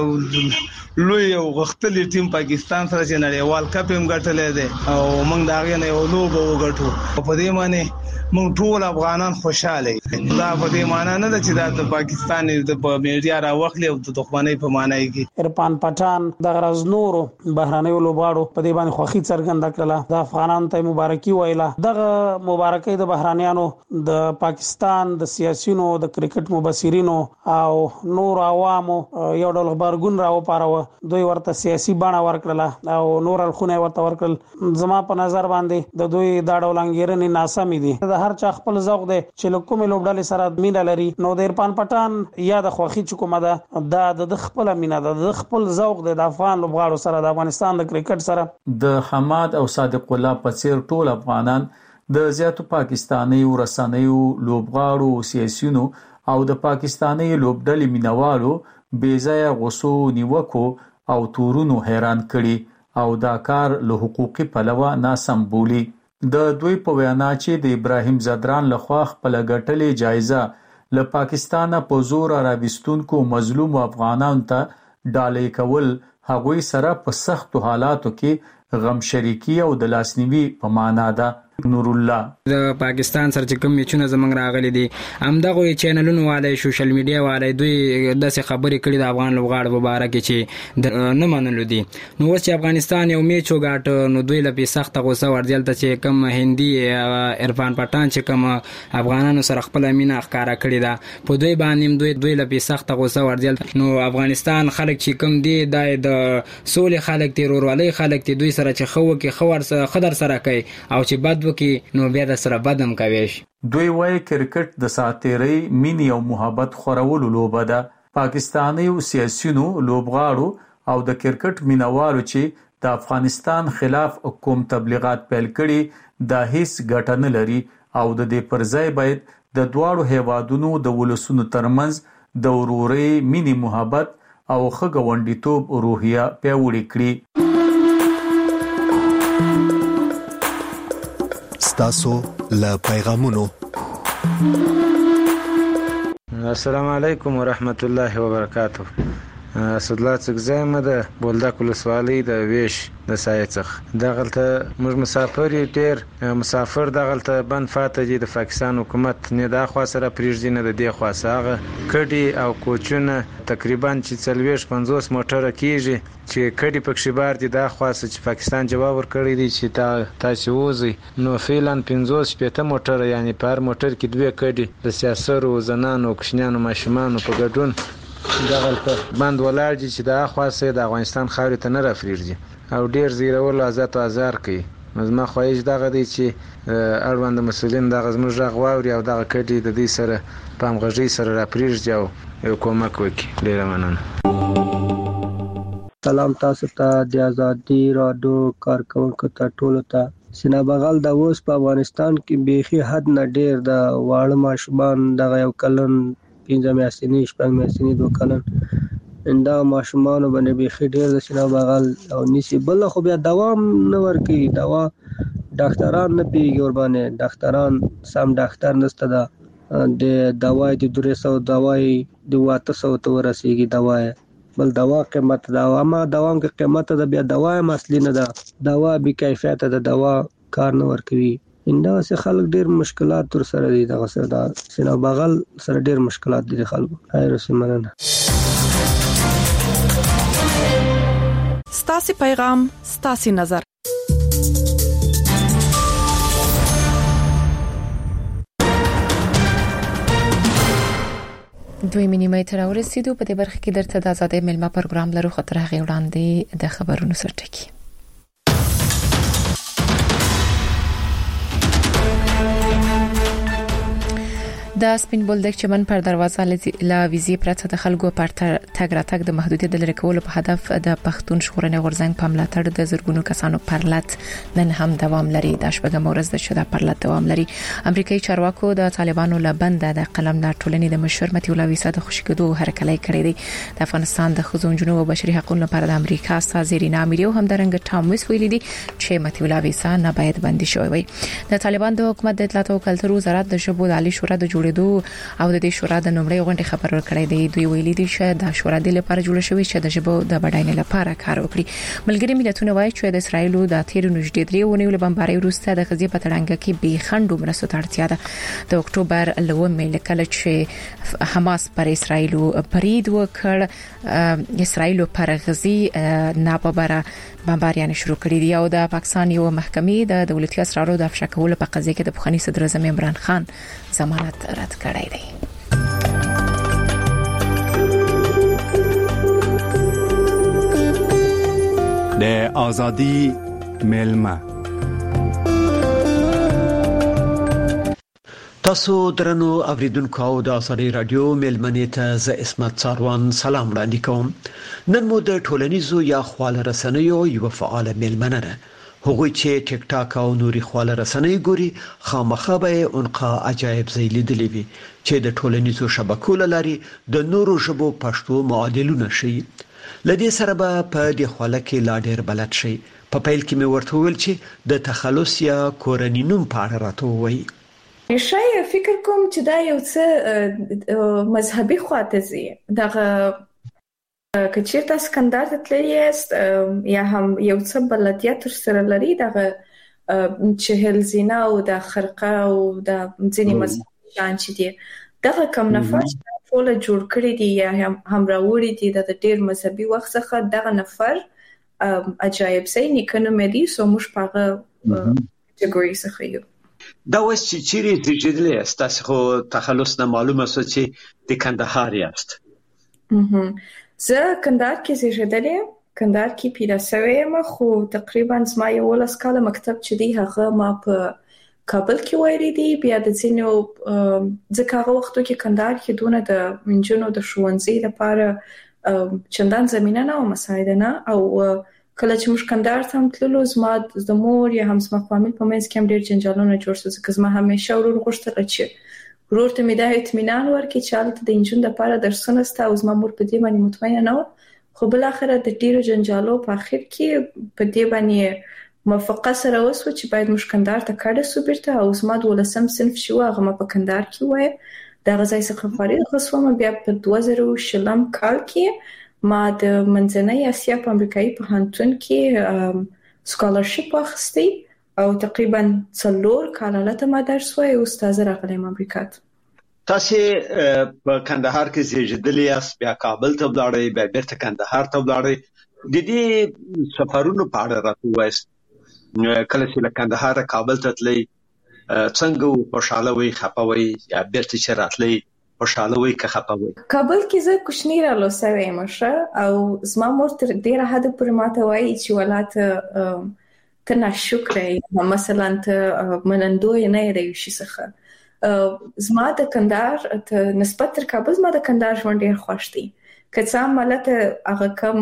یو لوی او غختلی ټیم پاکستان سره چې نړیوال کپ هم ګټلې ده او موږ دا غي نه یو لوب وګټو په دې معنی موږ ټول افغانان خوشاله دا په دې معنی نه ده چې د پاکستان د میډیا راوخلي او د دښمنۍ په معنی کې ارفان پټان د غرض نورو بهرانيو لوباړو په دې باندې خوخي څرګنده کړله د افغانانو ته مبارکي ویله. دغه مبارکي د بهرانيانو د پاکستان د سیاسيونو د کرکټ مبصرینو او نور عوامو یو ډول خبرګون راو پاره دوی ورته سیاسي بڼه ورکړله او نور الخونه ورته ورکړل. زما په نظر باندې د دوی دا ډول انګیرنې ناسمې دي. د هر چا خپل ذوق دی چې له کومې لوبډلې سره مینه لري، نو د ارفان پټان یا د خوخي چې کومه ده دا د خپل مینه ده، د خپل ذوق دی د افغان لوبغاړو سره د افغانستان د کرکټ سره. د حماد او صادق الله په څیر ټول افغانان د زیاتو پاکستاني ورسنیو لوبغاړو سیاسيونو او د پاکستاني لوبډلې مینوالو بېځایه غوسو نیوکو او تورونو حیران کړي او دا کار له حقوقي پلوه ناسم بولی. د دوی په وینا چې د ابراهیم ځدران لخوا خپل ګټلې جایزه له پاکستان په زور راوستونکو مظلوم افغانانو ته ډالۍ کول هغوی سره په سختو حالاتو کې غم شریکی او د لاسنیوي په معنا ده. نور الله د پاکستان سره چې کوم میچونه زمنګ راغلي دي همدغه چینلونو والے سوشل میډیا والے دوی داسې خبرې کړي د افغان لوبغاړو په اړه کې چې نه منلو دي. نو اوس چې افغانستان یو میچ وګاټ نو دوی لپاره سخت غوسه ورځل ته چې کوم هندي ارفان پټان چې کوم افغانانو سره خپل مینه ښکارا کړی دا په دوی باندې دوی دوی لپاره سخت غوسه ورځل. نو افغانستان خلک چې کوم دي د سولې خلک دي ورولې خلک دي دوی سره چې خو کې خور سره خدر سره کوي او چې بد کې نو بیا د سره بدم کوي. دوی وايي کرکټ د ساتيري مینی او محبت خورولو لوبه ده. پاکستاني او سیاسيونو لوبغاړو او د کرکټ مینوالو چې د افغانستان خلاف کوم تبلیغات پیل کړي دا هیڅ ګټه نه لري او د دې پرځای باید د دواړو هیوادونو د ولسونو ترمنځ د ورورۍ مینی محبت او ښه ګاونډیتوب روحیه پیاوړې کړي. تاسو له پیغامونو. السلام علیکم ورحمت الله وبرکاته. اسدالله څګزایم د بولدک ولسوالۍ د ویش د سایڅخ دغلته موږ مسافر ډیر مسافر دغلته بند فاته دي د پاکستان حکومت نه دا خوا سره پریږدي نه د دې خوا سره کډي او کوچونه تقریبا چې څلويش پنځوس موټر کیږي چې کډي پکښې بار دي دا خوا چې پاکستان جواب ورکړی دی چې تا تاسو وځي نو فعلا پنځوس شپږ موټر یعنی پر موټر کې دوه کډي د سیاسرو زنانو کوشنیانو ماشومان په ګډون دغلته بند ولاړ دي چې دا خاصه د افغانستان خاورې ته نه رافریږي او ډیر زیرول آزاد او آزار کوي. زما خواهش دغه دی چې اړوند مسولین دغه زموږ غږ واوري او دغه کډي د دې سره په همغږۍ سره رافریږي او یو کومک وکړي. ډیره مننه. سلام تاسو ته د ازادي راډیو کارکونکو ته ټولو ته. سینا بغل د اوس په افغانستان کې بيخي حد نه ډیر د واړه ماشومان دغه یو کلن پنځه میاشتنی شپږ میاشتنی دوه کلن دا ماشومان باندې بيخي ډیر د سینا بغل او نسی بل خو بیا دوام نه ورکي دوا ډاکټران نه پیږي ور باندې ډاکټران سم ډاکټر نشته دا د دواي د درې سوه دواي د واته سوه ته ورسیږي دواي بل دوا قیمت دا اما دوام کې قیمت دا بیا دوا اصلي نه ده دوا بي کیفیت ده دوا کار نه ورکوي. انده سه خلک ډیر مشکلات تر سره دي دغه سره د سینا بغل سره ډیر مشکلات دي خلکو. خیر سمنه. ستاسو پیغام ستاسو نظر. دوی مینیمیټر اورسیدو په دې برخه کې درته د آزادۍ ملما پروګرام لرو خطر هغه وړاندې د خبرونو سرټکی. د سپین بولدک چمن پر دروازه لا ویزې پرته د خلکو پر تګ راتګ د محدودیت لري کولو په هدف د پښتون ژغورنې غورځنګ په ملاتړ د زرګونو کسانو پرلط نن هم دوام لري. د شپږم ورځ د شوده پرلط دوام لري. امریکایي چارواکو د طالبانو لبند د قلم لا ټولنې د مشر متي الله ویسا د خوشکېدو هرکلی کړی دی. د افغانستان د خزون جنوب او بشري حقوقو لپاره د امریکا استاد زیرینا اميري هم د رنګ ټاموس ویلي دي چې متي الله ویسا نه باید بندي شوی وي. د طالبان د حکومت د اطلاعات او کلتور وزارت د شبو د عالی شورا د جوړېدو او د دې شورا د نومړی غونډې خبر ورکړی دی. دوی ویلي دي چې د شورا د لپاره جوړ شوی چې د ژبو د بډاینې لپاره کار وکړي. ملګری ملتونه وایي چې د اسرایل د تیر نږدې درې ونیول بمبارۍ وروسته د غزې په تړانګه کې به خندو مرستو ته اړتیا ده. د اکتوبر لومې لکه چې حماس پر اسرایل برید وکړ، اسرایل پر غزې ناببره بمباریان شروع کړې دي او د پاکستان یو محکمې د دولتي اسرارو د افشا کولو په قضیه کې د پخوانی صدر اعظم عمران خان ضمانت رد کړی دی. د ازادي ملما تاسو درنو اوریدونکو او د ازادي رادیو ملمنې ته ز اسمت څاروان سلام وړاندې کوم. نن مو د ټولنیزو یا خواله رسنیو یو فعال ملمنه ده. هغوی چې ټیک ټاک او نوري خواله رسنۍ ګوري خامخا به انقا عجایب زیلی دي وي چې د ټولنیزو شبکو لاري د نورو ژبو پښتو معادلونه شي. لدې سره به په دې خواله کې لا ډېر بلد شي. په پیل کې مې ورته ویل چې د تخلص یا کورنینوم په اړه راته وایي. شاید فکر کوم چې دا یو څه مذهبي خواته زی دغه کچیر تاسو کندهار ته تللی است یا هم یو څه بلدیت سره لري دغه چهل زینا او د خرقه او د ځینې مذهبي شان چې دي دغه کم نفر ټول جوړ کړی دي یا هم راوړي دي د ډېر مذهبي وخت څخه دغه نفر عجایب سي نکنه مې دي سو مش پاغه کټګوري څخه یو. دا وس چې چیرې زیږیدلې است تاسو خو تخلص نه معلومه سو چې د کندهار یاست. زه کندهار کې زیږیدلې کندهار کې پیدا شوې یم خو تقریبا زما یو ولس کاله مکتب چې دی هغه ما په کابل کې وایي دي بیا د ځینو ځکه هغه وختو کې کندهار کې دونه د منجونو د ښوونځي لپاره چندان زمينه نه او مساعد نه او کله چې موږ کندهار ته تللو زما د مور یا هم زما فامیل په منځ کې هم ډېر جنجالونه جوړ شو ځکه زما همیشه ورور غوښتل چې ورور ته مې دا اطمینان ورکړي چې حالت د انجن لپاره درسونه ستا او زما مور په دې باندې مطمئنه نه و خو بل اخر د ډیرو جنجالو په اخر کې په دې باندې موافقه سره وسو چې باید موږ کندهار ته کډه سو بیرته او زما د ولسم صنف شو هغه ما په کندهار کې وای دا غځای څخه فارغ غوښوم بیا په دوه زره شلم کال کې ما د منځنۍ اسیا په امریکایي پوهنتون کې سکالرشپ واخیستی او تقریبا څلور کاله لته ما درس وای او استاد راغلم امریکا ته. تاسو په کندهار کې زیږیدلې یاست بیا کابل ته ولاړې بیا بیرته کندهار ته ولاړې د دې سفرونو په اړه راته وایست کله چې له کندهار کابل ته تللی څنګه خوشاله وي خپه وي یا بیرته چې راتلې خوشاله وي که خپه وي. کابل کې زه کوشنی را لوسوي مشه او زما مور تر ډیره حد پورې ماته وایي چې ولاته ته ناشکرې مثلا ته منندوی نه یې شي څخه زما د کندهار ته نسبت تر کابل زما د کندهار ژوند ډیر خوښ دی که څه مالته هغه کم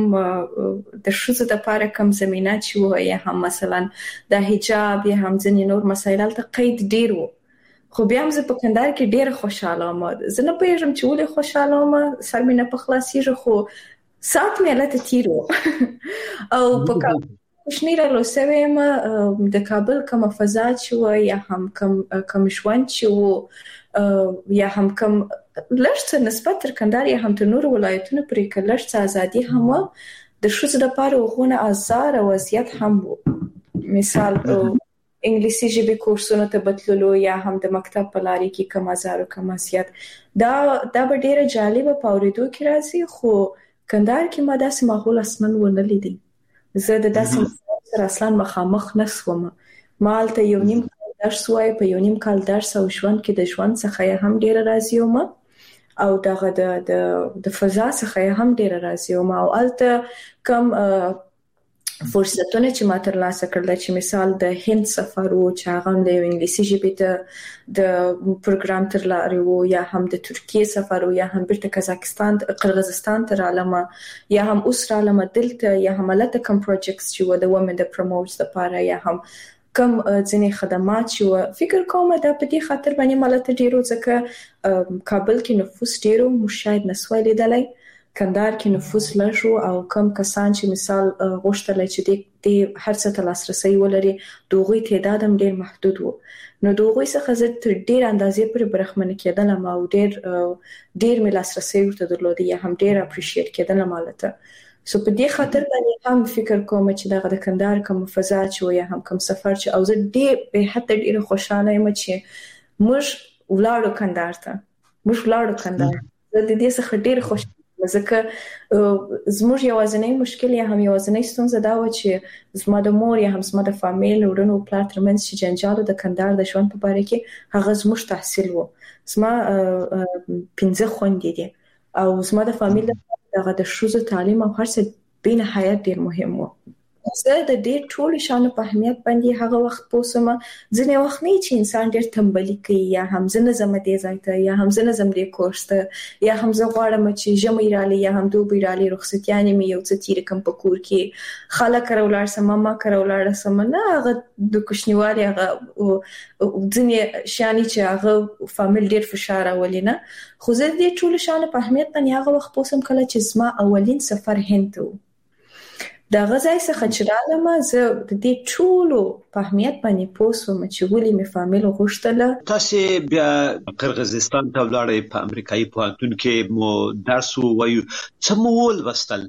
د شوزه د پاره کم زمينه چې وایي هم مثلا د حجاب یا هم ځینې نور مسایل ته قید ډیر وو خو بیا هم زه په کندهار کې ډیر خوشاله یم زه نه پېژم چې ولې خوشاله یم سر مې نه په خلاصيږي خو سات مې لته تیرو او په کوشنی را لوسوي یم د کابل کوم فضا چې وایي یا هم کم کم ژوند چې وو یا هم کم لږ نسبت تر کندهار یا هم تر نور ولایتونو پرې کلش ازادي هم د شوز د پاره وغونه آزار او وضعیت هم وو مثال انګلیسي ژبې کورسونو ته بتللو یا هم د مکتب په لارې کې کم ازار او کم ازیات دا دا به ډیره جالبه پاوریدو کې راځي خو کندهار کې ما داسې ماحول اصلا ونه لیدی زه د داسې سره اصلا مخامخ نسوم مالته یو نیم درس وای په یو نیم کال درس او ژوند کې د ژوند څخه هم ډیره راځي او ما او دغه د د د فضا څخه هم ډیره راځي او ما او الته کم فرصتونه چې ما ترلاسه کړل چې مثال د هند سفر او چې هغه د انګلیسي ژبې ته د پروګرام تر لارې وو یا هم د ترکیه سفر او یا هم بیرته قزاقستان قرغیزستان تر علامه یا هم اوس را علامه دلته یا هم لته کم پروجیکټس چې و د ومن د پروموټس لپاره یا هم کم ځینې خدمات چې فکر کوم دا په دې خاطر باندې مالته ډیرو ځکه کابل کې نفوس ډیرو مشاهد نسوي لیدلای کندهار کې نفوس لږ او کم کسان چې مثال غوښتل چې د هر څه ته لاسرسي ولري دوغوي تعداد هم ډیر محدود وو نو دوغوي څخه زه تر ډیر اندازې پورې برخمن کېدل ما او ډیر ډیر مې لاسرسي ورته درلود یا هم ډیر اپریشیټ کېدل مالته سو په دې خاطر باندې هم فکر کوم چې دغه د کندهار کوم فضا چې یا هم کوم سفر چې او زه ډیر به حتی ډیر خوشاله یم چې موږ ولاړو کندهار ته موږ ولاړو کندهار زه د دې څخه ډیر خوشاله ځکه زموږ یوازینی مشکل یا هم یوازینی ستونزه دا و چې زما د مور یا هم زما د فامیل ورونو پلار ترمنځ چې جنجال د کندهار د ژوند په اړه کې هغه زموږ تحصیل وو زما پنځه خويندې دي او زما د فامیل دغه د شوزو تعلیم او هر څه بین حیات ډیر مهم وو زه د دې ټول شانو په اهمیت باندې هغه وخت پوسم ځنه وخت نه چې انسان ډیر تنبلی کوي یا هم زنه زم دې ځایته یا هم زنه زم دې کورس ته یا هم زه غواړم چې جمعې رالي یا هم دوبې رالي رخصتیانې مې یو څه تیر کم په کور کې خلک راولار سم ما کراولار سم نه هغه د کوشنیوالي هغه ځنه شانی چې هغه فامیل ډیر فشار ولینه خو زه دې ټول شانو په اهمیت باندې هغه وخت پوسم کله چې زما اولین سفر هند ته دا غځای څخه چې رالم زه د دې ټولو په اهمیت باندې پوسوم چې ولې مې فامیل غوښتله تاسو بیا قرغیزستان ته ولاړې په امریکایي پوهنتون کې مو درس وایو څه مو ولوستل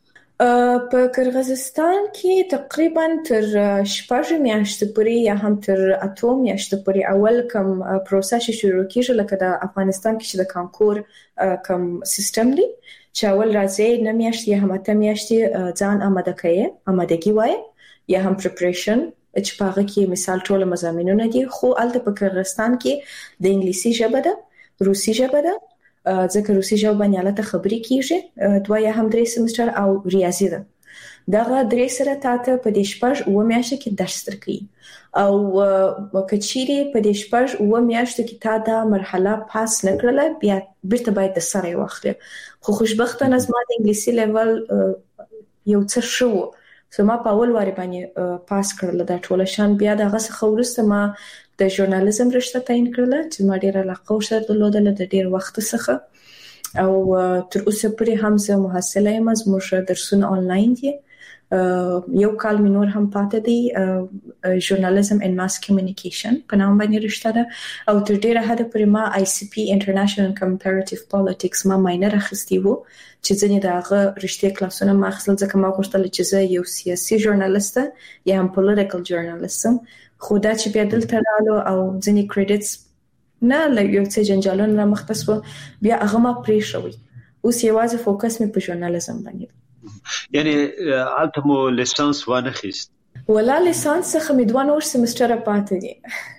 په قرغیزستان کې تقریبا تر شپږ میاشتې پورې یا هم تر اته میاشتې پورې اول کوم پروسس شروع کیږي لکه د افغانستان کې چې د کانکور کوم سیستم دی چې اول راځي نه میاشتې یا هم اته میاشتې ځان آماده کړي آمادګي وای یا هم پریپریشن چې په هغه کې مثال ټول مضامینونه دي خو الته په قرغیزستان کې د انګلیسي ژبه ده روسي ژبه ده ځکه روسي ژبه باندې الته خبرې کیږي دوه یا هم درې سمستر او ریاضي ده دغه درې سره تاته په دې شپږ او میاشتې کې درس درکې او کچيري په دې شپږ او میاشتې کې تا دا مرحله پاس نکړله بیا بیرته باید د سره واخلې خو خوشبختانه زما د انګلیسي لیول یو څه شو سم په اول واره باندې پاس کړل دا ټول شان بیا دغه څخه ورسته ما د ژورنالیزم رشته تعین کړل چې ما ډیره علاقه ورسره درلودله د ډیر وخت څخه او تر اوسه پورې هم زه محصله یم زموږ درسونه آنلاین دي یو کال مې نور هم پاتې دی ژورنالیزم ان ماس کمیونیکیشن په نام باندې رشته ده او تر ډیره حد پورې ما آی سی پی انټرنیشنل کمپیریټیو پالیټکس ما ماینر اخیستی وو چې ځینې دغه رښتیا کلاسونه ما اخیستل ځکه ما غوښتل چې زه یو سیاسي ژورنالیست یا هم پولیټیکل ژورنالیست خو دا چې بیا دلته رالو او ځینې کریډټس نه لږ یو څه جنجالونه را مختص وو بیا هغه ما پرې شوی اوس یوازې فوکس مې په ژورنالیزم باندې یعنی الته مو لیسانس وانه خيست ولا لیسانس څخه مې دوه نور سمستر پاتې دي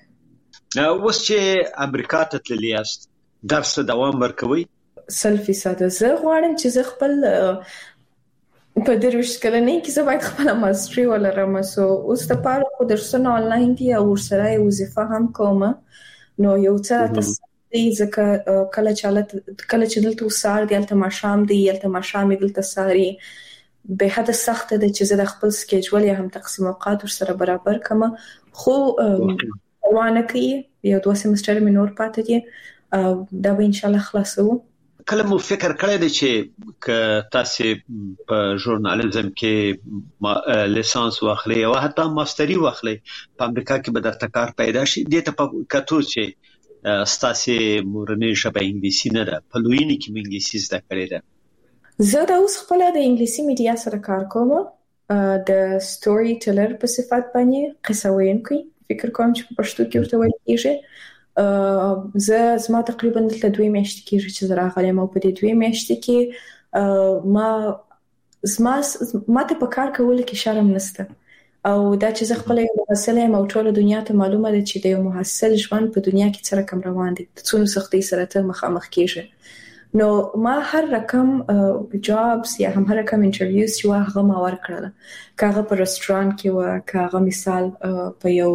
اوس چې امریکا ته تللی یاست درس دوام ورکوي سلفي ساده زه غواړم چې زه خپل په دروښ کلنې کې زه باید خپل ماستری ولرم سو اوس ته پاره خو درسونه آنلاین دي او ورسره وظیفه هم کوم نو یو څه تاسو ځکه کله چې کله چې دلته وسار دی الته ماشام دی الته ماشام دلته ساري به حد سخت دی چې زه د خپل سکیجول یا هم تقسیم اوقات سره برابر کما خو وانه کوي یو دوه سمستر مې نور پاتې دي دا به ان شاء الله خلاصو کله مو فکر کړی دی چې ک تاسو په ژورنالیزم کې لیسانس واخلئ او حتی ماستری واخلئ په امریکا کې به درته کار پیدا شي دې ته په کتو چې ستاسو مورنۍ ژبه انګلیسي نه ده په لویینه کې انګلیسي زده کړې ده زه د اوس خپل د انګلیسي میډیا سره کار کوم د سټوري ټیلر په صفت باندې قصه وینکوي فکر کوم چې په پښتو کې ورته وایي کېږي. زه زما تقریبا دلته دوه میاشتې کېږي چې زه راغلم او په دې دوه میاشتې کې ما زما ما ته په کار کولو کې شرم نشته او دا چې زه خپل یو محصل یم او ټول دنیا ته معلومه ده چې د یو محصل ژوند په دنیا کې څه رقم روان دي، څونه سختۍ سره ته مخامخ کېږي. نو ما هر رقم جابز یا هم هر رقم انټرویوز چې هغه ما ورکړل، کاغه په رستورانت کې و، کاغه مثال په یو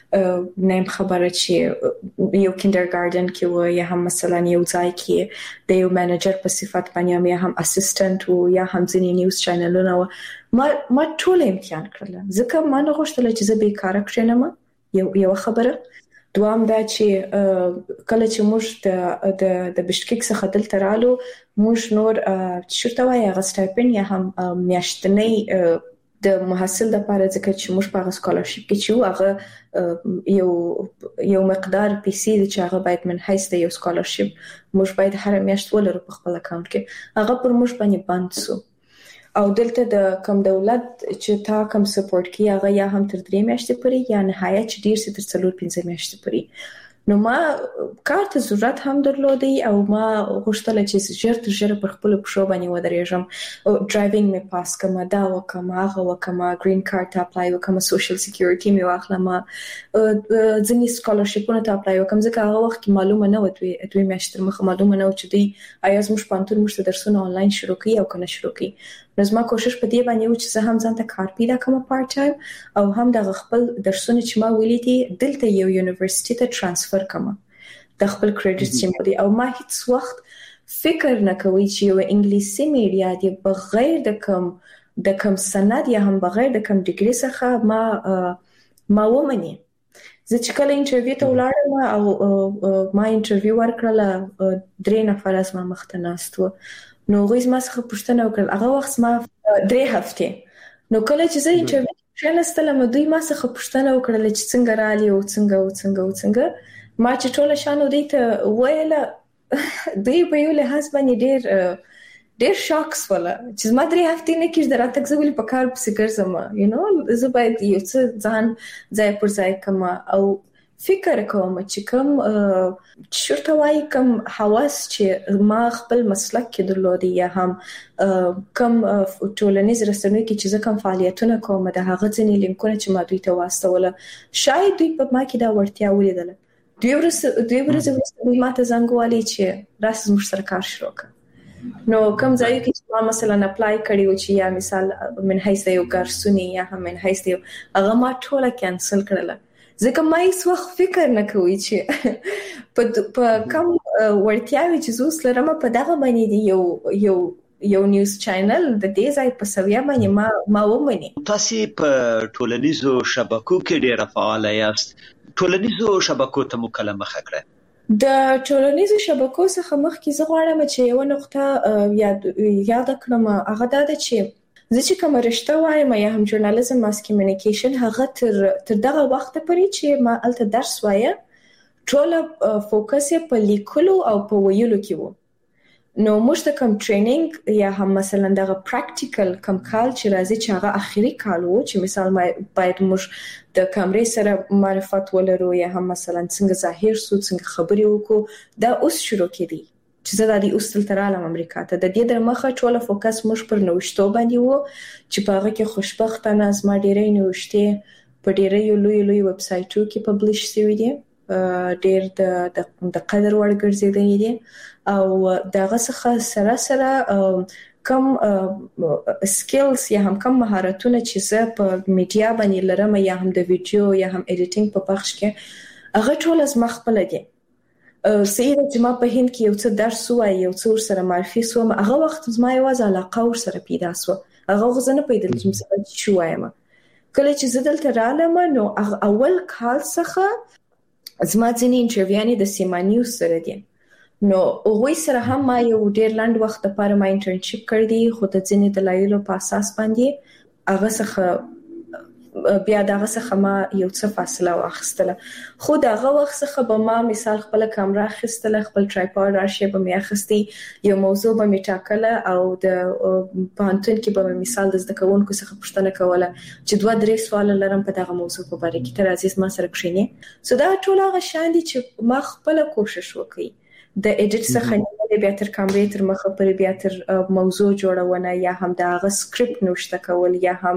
نیم خبره چې یو کینډرګارټن کې و، یا هم مثلا یو ځای کې د یو منیجر په صفت باندې، یا هم اسسټنټ و، یا هم ځینې نیوز چینلونه و. ما ما ټول امتحان کړل ځکه ما نه غوښتل چې زه بیکاره کښېنم. یو یو خبره دوام دا چې کله چې موږ د د د بشکیک څخه دلته رالو، موږ نور چیرته وای هغه سټایپن یا هم میاشتنی د محصل لپاره ځکه چې موږ په سکالرشپ کې چې هغه یو یو مقدار پیسې چې هغه باید من حیث د یو سکالرشپ موږ باید هر میاشت ولرو په خپل اکاونټ کې، هغه پر موږ باندې بند شو. او دلته د کم دولت چې تا کم سپورټ کی هغه یا هم تر درې میاشتې پورې یا نهایت چې ډیر سي تر څلور پنځه میاشتې پورې. نو ما کار ته ضرورت هم درلودي او ما غوښتل چې ژر تر ژره پر خپل پښو باندې ودرېږم. او ډرایوینګ می پاس کوم، دا وکم، هغه وکم، گرین کارت ته اپلای وکم، سوشل سکیورټي می واخلم، ځینې سکالرشپونه ته اپلای وکم ځکه هغه وخت کې معلومه نه و، دوی میاشتې مخه معلومه نه و چې دوی آیا زموږ پانتون موږ درسونه آنلاین شروع کوي او کنه شروع کوي. نو زما کوشش په دې باندې و چې زه هم ځان ته کار پیدا کوم پارت ټایم او هم د خپل درسونه چې ما ویلي دي دلته یو یونیورسيټي ته ترانسفر کوم د خپل کریډټ چې مو دي. او ما هیڅ وخت فکر نه کوي چې یو انګلیسي میډیا دی بغیر د کوم د کوم سند یا هم بغیر د کوم ډیګري څخه ما ما ومني. زه چې کله انټرویو ته ولاړم او ما انټرویو ورکړله، درې نفر از ما مخته ناست و. نو غوښ ما څخه پوښتنه وکړه، هغه وخت ما درې هفته. نو کله چې زه انټرویو شنستلم دوی ما څخه پوښتنه وکړه چې څنګه رالي او څنګه او څنګه او څنګه ما چې ټول شانو دوی ته ویله، دوی په یو لحاظ باندې ډېر ډېر شاکس ولا چې ما درې هفته نه کېږي دراتک زه ولې په کار پسې ګرځم، یو نو زه باید یو څه ځان ځای پر ځای کوم او فکر کوم چې کوم چرته وای کوم حواس چې ما خپل مسلک کې درلودي یا هم کوم ټولنیز رسنۍ کې چې کوم فعالیتونه کوم د هغه ځینې لینکونه چې ما دوی ته واستوله، شاید دوی په ما کې دا ورتیا ولیدله. دوی ورسره دوی ورسره دوی ما ته زنګ والی چې راس موږ سره کار شروع کړ. نو کوم ځای کې چې ما مثلا اپلای کړی و چې یا مثال من حیث یو ګارسونی یا هم من حیث یو هغه ما ټوله کینسل کړله ځکه ما هیڅ وخت فکر نه کوي چې په کوم ورتیاوي چې زوس لرم په دغه باندې دی یو یو یو نیوز چینل د دې ځای په سویا باندې ما ما ومني. تاسو په ټولنیزو شبکو کې ډېر فعال یاست، ټولنیزو شبکو ته مکلمه خکړه. د ټولنیزو شبکو څخه مخکې زه غواړم چې یو نقطه یاد یاد کړم، هغه دا ده چې زه چې کوم رشته وایم یا هم ژورنالیزم ماس کمیونیکیشن هغه تر تر دغه وخت پورې چې ما الته درس وایم ټول فوکس یې په لیکلو او په ویلو کې وو. نو موږ ته کوم ټریننګ یا هم مثلا دغه پریکټیکل کوم کال چې راځي چې هغه اخیری کال وو چې مثال ما باید موږ د کیمرې سره معرفت ولرو یا هم مثلا څنګه ظاهر سو څنګه خبرې وکړو، دا اوس شروع کړي چې زه د دې اوس تل ترالم امریکا ته. د دې د مخه ټول فوکس موږ پر نوښتو باندې وو چې په هغه کې خوشبختانه از ما ډېرې نوښتې په ډېرې لوی لوی ویب سایټو کې پبلش شوي دي، ډېر د د قدر وړ ګرځېدلي دي. او دغه څخه سره سره کم سکلز یا هم کم مهارتونه چې زه په میډیا باندې لرم یا هم د ویډیو یا هم ایډیټینګ په پخش کې هغه ټول از ما خپل دي. سیده چې ما په هند کې یو څه درس وای یو څه سره معرفي سوم، هغه وخت زما یوازې علاقه ور سره پیدا سو، هغه غوښنه پیدا چې مثلا شو وایم. کله چې زه دلته رالم نو اول کال څخه زما ځینې انټرویوانې د سیما نیوز سره دي، نو هغوی سره هم ما یو ډیر لاند وخت لپاره ما انټرنشپ کړی دی، خو د ځینې دلایلو په اساس باندې هغه څخه بیا دغه څخه ما یو څه فاصله واخیستله خو دغه وخت څخه به ما مثال خپل کیمرا اخیستله خپل ټرایپاډ راشي به مې اخیستي یو موضوع به مې ټاکله او د پوهنتون کې به مې مثال د زده کوونکو څخه پوښتنه کوله چې دوه درې سوال لرم په دغه موضوع په اړه کې تر عزیز ما سره کښینی سو دا ټول هغه شان دي چې ما خپل کوشش وکړي د ایډیټ څخه نیولې بیا تر کیمرې تر مخه پورې بیا تر موضوع جوړونه یا هم د هغه سکرپټ نوشته کول یا هم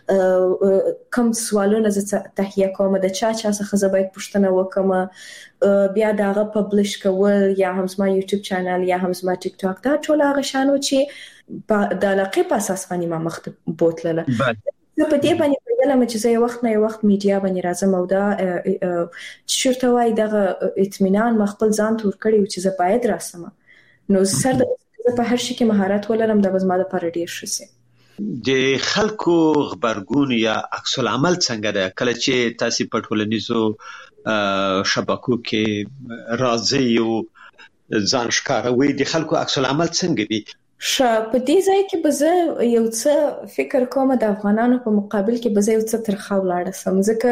کوم سوالونه زه تهیه کوم د چا چا څخه زه باید پوښتنه وکم بیا دا هغه پبلش کول یا هم زما یوټیوب چینل یا هم زما ټیک ټاک دا ټول هغه شانو چې د علاقې په اساس باندې ما مخ ته بوتلله زه په دې باندې پیدلم چې زه یو وخت نه یو وخت میډیا باندې راځم او دا شرط وای دغه اطمینان مخبل ځان تور کړی چې زه باید راسم نو سر د په هر شي کې مهارت ولرم د بزما د پاره ډیر شي د خلکو خبرګون یا عکس العمل څنګه ده کله چې تاسو په ټولنیزو شبکو کې راځي او ځان ښکاروي د خلکو عکس العمل څنګه وي ش په دې ځای کې به زه یو څه فکر کوم د افغانانو په مقابل کې به زه یو څه ترخه ولاړه سم ځکه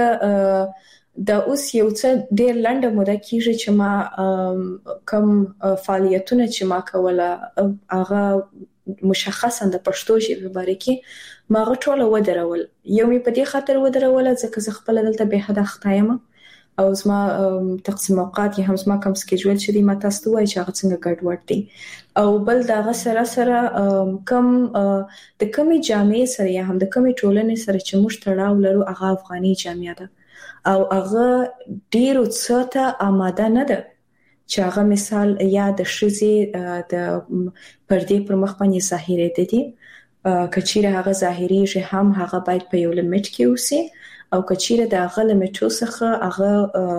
د اوس یو څه ډېر لنډه موده کېږي چې ما کوم فعالیتونه چې ما کوله هغه مشخصا د پښتو ژبې باره کې ما غټوله ودرول یو می په دې خاطر ودرول ځکه زه خپل دلته به حد اختایم او زما تقسیم اوقات یا هم زما کوم سکیجول چې دی ما تاسو ته وایي چې هغه څنګه ګډوډ دی او بل دغه سره سره کم د کمی جامعې سره یا هم د کمی ټولنې سره چې موږ تړاو لرو هغه افغاني جامعه ده او هغه ډیرو څه ته آماده نه ده چې هغه مثال یا د شذې د پردې پر مخ باندې ظاهري دي کچیره هغه ظاهري چې هم هغه باید په یو لیمټ کې اوسي او کچیره د هغه لیمټو څخه هغه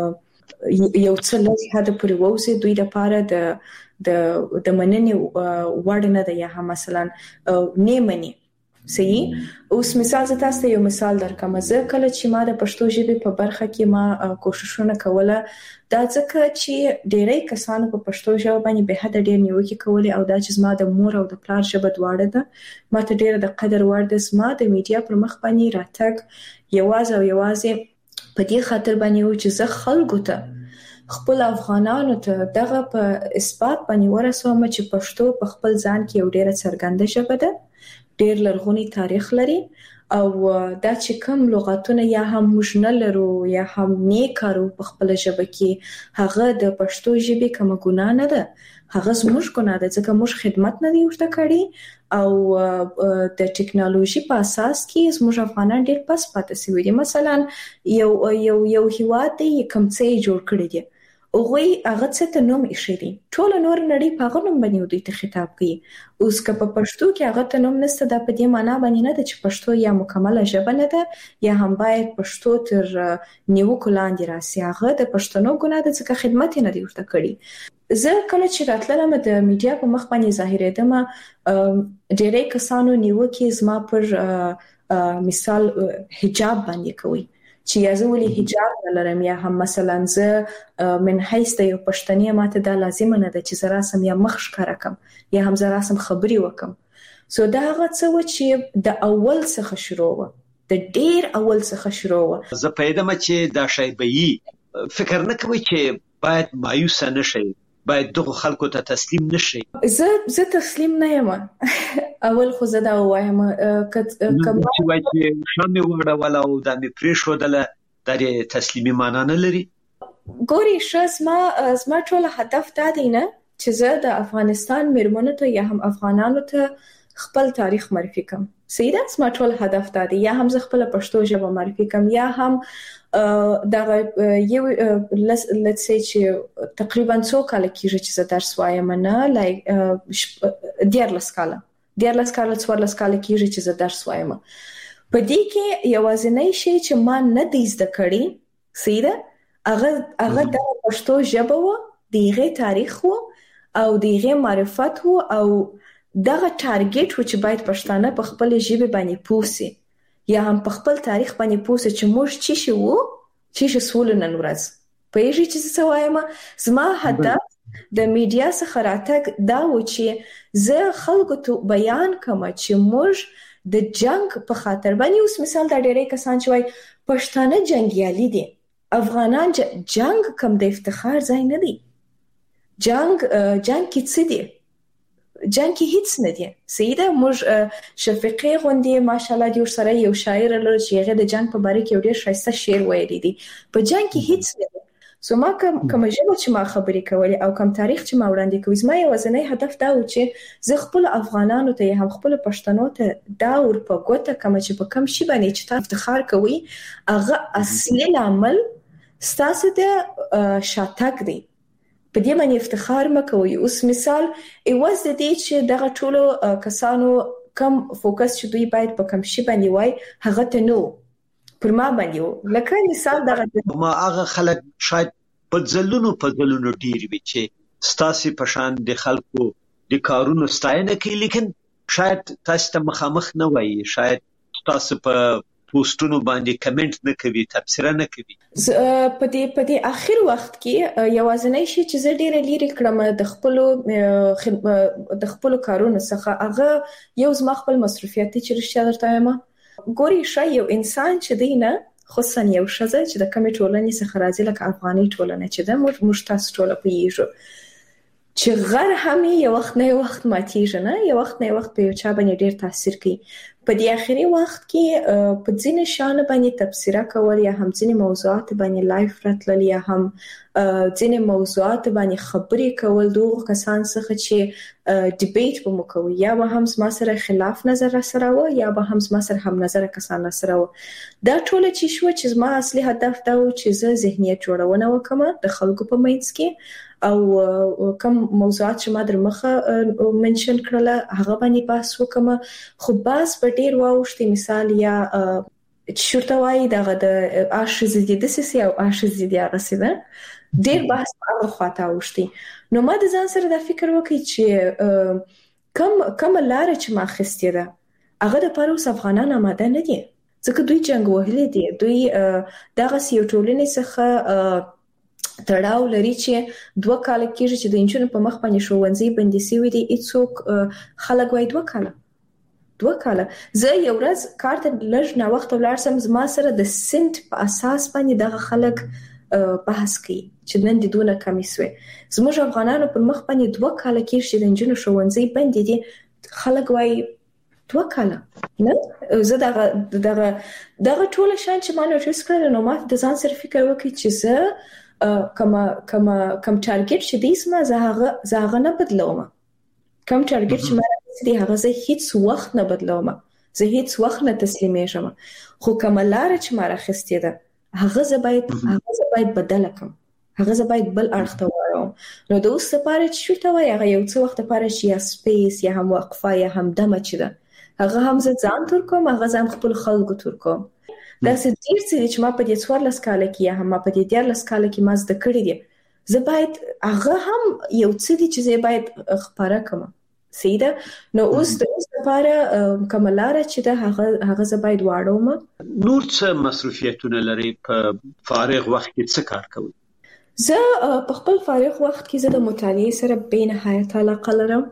یو څه لږ حد پورې ووسي دوی لپاره د د د مننې وړ نه ده یا هم مثلا نیمني صحیح اوس مثال زه تاسو ته یو مثال درکم زه کله چې ما د پښتو ژبې په برخه کې ما کوششونه کوله دا ځکه چې ډېری کسانو په پښتو ژبه باندې به حد ډېر نیوکې کولې او دا چې زما د مور او د پلار ژبه دواړه ده ما ته ډېر د قدر وړ ده زما د میډیا پر مخ باندې راتګ یوازې او یوازې په دې خاطر باندې و چې زه خلکو ته خپل افغانانو ته دغه په اثبات باندې ورسوم چې پښتو په خپل ځان کې یو ډېر څرګنده ژبه ده ډېر لرغونی تاریخ لري او دا چې کوم لغاتونه یا هم موږ نه لرو یا هم نه کارو په خپل ژبه کې هغه د پښتو ژبې کومه ګناه نه ده هغه زموږ ګناه ده ځکه موږ خدمت نه دی ورته کړی او د ټکنالوژي په اساس کې زموږ افغانان ډېر پس پاتې شوي دي مثلا یو یو یو هیواد دی کوم څه جوړ کړی دی او غوي هغه څه ته نوم ایښی ټول نور نړۍ په هغه نوم باندې دوی ته خطاب کوي اوس که په پښتو کې هغه ته نوم نشته دا په دې معنی باندې نه ده چې پښتو یا مکمله ژبه نه ده یا هم باید پښتو تر نیوکو لاندې راسي هغه د پښتنو ګناه ده ځکه خدمت نه دی ورته کړی زه کله چې راتلم د میډیا په مخ باندې ظاهرېدم ډېری کسانو نیوکې زما پر مثال حجاب باندې کوي چې یا زه ولې حجاب نه لرم یا هم مثلا زه من حیث د یو پښتنې ماته دا لازم نه ده چې زه راسم یا مخ ښکاره کم یا هم زه راسم خبرې وکم سو دا هغه څه و چې د اول څخه شروع و د ډیر اول څخه شروع و زه پیدم چې دا شی به یي فکر نه کوي چې باید مایوس نه شي باید دغه خلکو ته تسلیم نشي زه زه تسلیم نه یم اول خو زه دا وایم کوم چې وایي چې شامه وړه ولا او د می پریښودله د تسلیمي معنا نه لري ګوري شاسما زما ټول هدف دا دی نه چې زه د افغانستان میرمنو ته یا هم افغانانو ته خپل تاریخ معرفي کوم سیده زما ټول هدف دا دی یا هم زه خپل پښتو ژبه معرفي کوم یا هم دا یو let's say چې تقریبا څو کال کېږي چې زه درس وایم نه لایک دیارلس کال دیارلس کال څوارلس کال کېږي چې زه درس وایم په دې کې یوازینی شی چې ما نه دی زده کړی سیده هغه هغه د پښتو ژبه و دیغه تاریخ و او دیغه معرفت و او دغه ټارګټ و چې باید پښتانه په خپل ژبه باندې پوسي یا هم په خپل تاریخ باندې پوسي چې موږ چی شو چې شسول نن ورځ په یوه چې څه وایم زما هدف د میډیا څخه راتګ دا و چې زه خلکو ته بیان کوم چې موږ د جنگ په خاطر باندې اوس مثال دا ډېرې کسان چې وای پښتانه جنگیالي دي افغانان جنگ کم د افتخار ځای نه دی جنگ جنگ کې څه دی جنگ کې هیڅ نه دی سیده موږ شفیقي غوندي ماشاءالله دی سره یو شاعر لري چې هغه د جنگ په باره کې ډېر ښایسته شعر ویلي دی په جنگ کې هیڅ نه دی سو ما کوم کوم ژبه چې ما خبرې کولې او کوم تاریخ چې ما وړاندې کوي زما یو ځنې هدف دا و چې زه خپل افغانانو ته هم خپل پښتنو ته دا ور په ګوته کوم چې په کم شي باندې چې تاسو افتخار کوي هغه اصلي عمل ستاسو د شاتګ دی په دې باندې افتخار مکوئ اوس مثال ایواز د دې چې دغه ټولو کسانو کم فوکس چې دوی باید په کم شي باندې وای هغه ته نو پر ما باندې لکه مثال دغه ما هغه خلک شاید په ځلونو په ځلونو ډیر وي چې ستاسو په شان د خلکو د کارونو ستاینه کوي لیکن شاید تاسو ته مخامخ نه وایي شاید تاسو په پوسټونو باندې کمنټ نه کوي تبصره نه کوي په دې په دې اخر وخت کې یوازنی شي چې زه ډیره لیري کړم د خپل د خپل کارونو څخه هغه یو زما خپل مصرفیاتي چې رښتیا درته وایم ګوري شای یو انسان چې دینه خصوصا یو شزه چې د کمی ټولنې څخه راځي لکه افغاني ټولنه چې د موږ تاسو ټوله پیژو چې غر هم یو وخت نه یو وخت ماتیږي نه یو وخت نه یو وخت په یو چا باندې ډیر تاثیر کوي په دې اخري وخت کې په ځینې شان باندې تفسیره کول یا هم ځینې موضوعات باندې لایف راتلل یا هم ځینې موضوعات باندې خبرې کول دوه کسان څخه چې ډیبیټ به مو کوي یا به هم ما سره خلاف نظر سره و یا به هم ما سره هم نظر کسان سره و دا ټول چې شو چې ما اصلي هدف دا و چې زه ذهنیت جوړونه وکم د خلکو په منځ کې او کوم موضوعات چې ما در مخه منشن کړل هغه باندې بحث وکم خو باز په ډیر واوښتي مثال یا شورته وای دغه د اشز دي د سیسي او اشز دي هغه سیده ډیر بحث هغه خواته واوښتي نو ما د ځان سره د فکر وکړ چې کم کم لار چې ما خسته ده هغه د پروس افغانان آماده نه دي ځکه دوی جنگ وهلي دي دوی دغه سیو ټولنې څخه تړاو لري چې دوه کال کېږي چې د انجونو په مخ باندې ښوونځي بندي سوي دي هیڅوک خلک وای دوه کال دوه کال زه یو ورځ کار ته لږ نه وخت ولاړم زما سره د سنت په اساس باندې دغه خلک بحث کوي چې نن د دونه کمی سوي زموږ افغانانو په مخ باندې دوه کال کېږي چې د انجونو ښوونځي بندي دي خلک وای دوه کال نه زه دغه دغه دغه ټول شان چې ما نوټیس کړل نو ما د ځان سره فکر وکړ چې زه کما کما کم ټارګټ چې دیس ما زه زه هغه نه بدلوم کم ټارګټ چې ما راځي هغه زه هیڅ وخت نه بدلوم زه هیڅ وخت نه تسلیمېږم خو کوم لار چې ما راخستې ده هغه زه باید هغه زه باید بدل کړم هغه زه باید بل اړخ ته وړم نو د اوس لپاره چې شو ته وای هغه یو څه وخت لپاره چې یا سپیس یا هم وقفه یا هم دمه چې ده هغه هم زه ځان تور کوم هغه ځم خپل خلکو تور کوم دا څه ډیر څه چې ما په دې څوارلس کال کې یا هم په دې دیارلس کال کې ما زده کړی دي زه باید هغه هم یو څه دي چې زه باید خبره کوم سیده نو اوس د اوس لپاره کوملاره چې ده هغه هغه زه باید واړوم نور څه مصرفیتونه لري په فارغ وخت کې څه کار کوي زه په خپل فارغ وخت کې زه د مطالعې سره بې نهایت علاقه لرم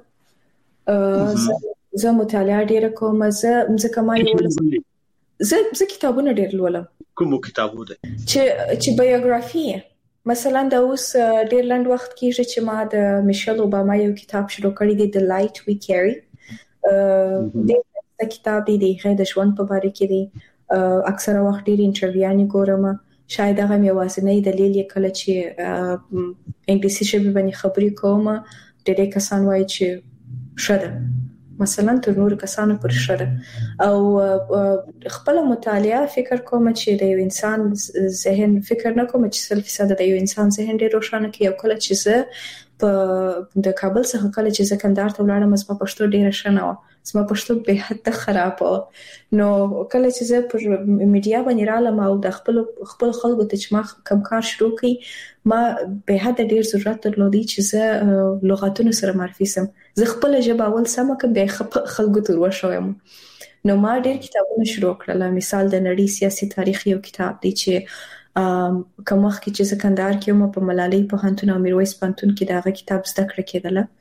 زه مطالعه ډیره کوم زه ځکه ما یو زه زه کتابونه ډیر لولم کوم کتابونه چې چې بایوګرافي مثلا دا اوس ډیر لاند وخت کېږي چې ما د میشل اوباما یو کتاب شروع کړی دی د لایټ وی کیری د کتاب دی د غیر د ژوند په اړه کې دی اکثره وخت ډیر انټرویوانې ګورم شاید هغه مې واسنه دلیل یې کله چې انګلیسي ژبه باندې خبرې کوم ډېر کسان وایي چې شته مثلا تر نور کسانو پر شته او خپل مطالعه فکر کوم چې د یو انسان ذهن فکر نه کوم چې سل فیصد د یو انسان ذهن ډیر روښانه کوي او کله چې زه په د کابل څخه کله چې زه کندهار ته ولاړم زما پښتو ډیره شنه و زما پښتو به حد خراب و نو کله چې زه پر میډیا باندې رالم او د خپل خپل خلکو ته چې ما کم کار شروع کړ ما به حد ډیر ضرورت درلودي چې زه لغاتونو سره معرفي سم زه خپل ژبه اول سم کوم به خلکو ته ورشوم نو ما ډیر کتابونه شروع کړل مثال د نړۍ سیاسي تاریخ یو کتاب دی چې کوم وخت چې زه کندهار کې وم په ملالۍ پوهنتون او میرویس پوهنتون کې داغه کتاب زده کړه کېدله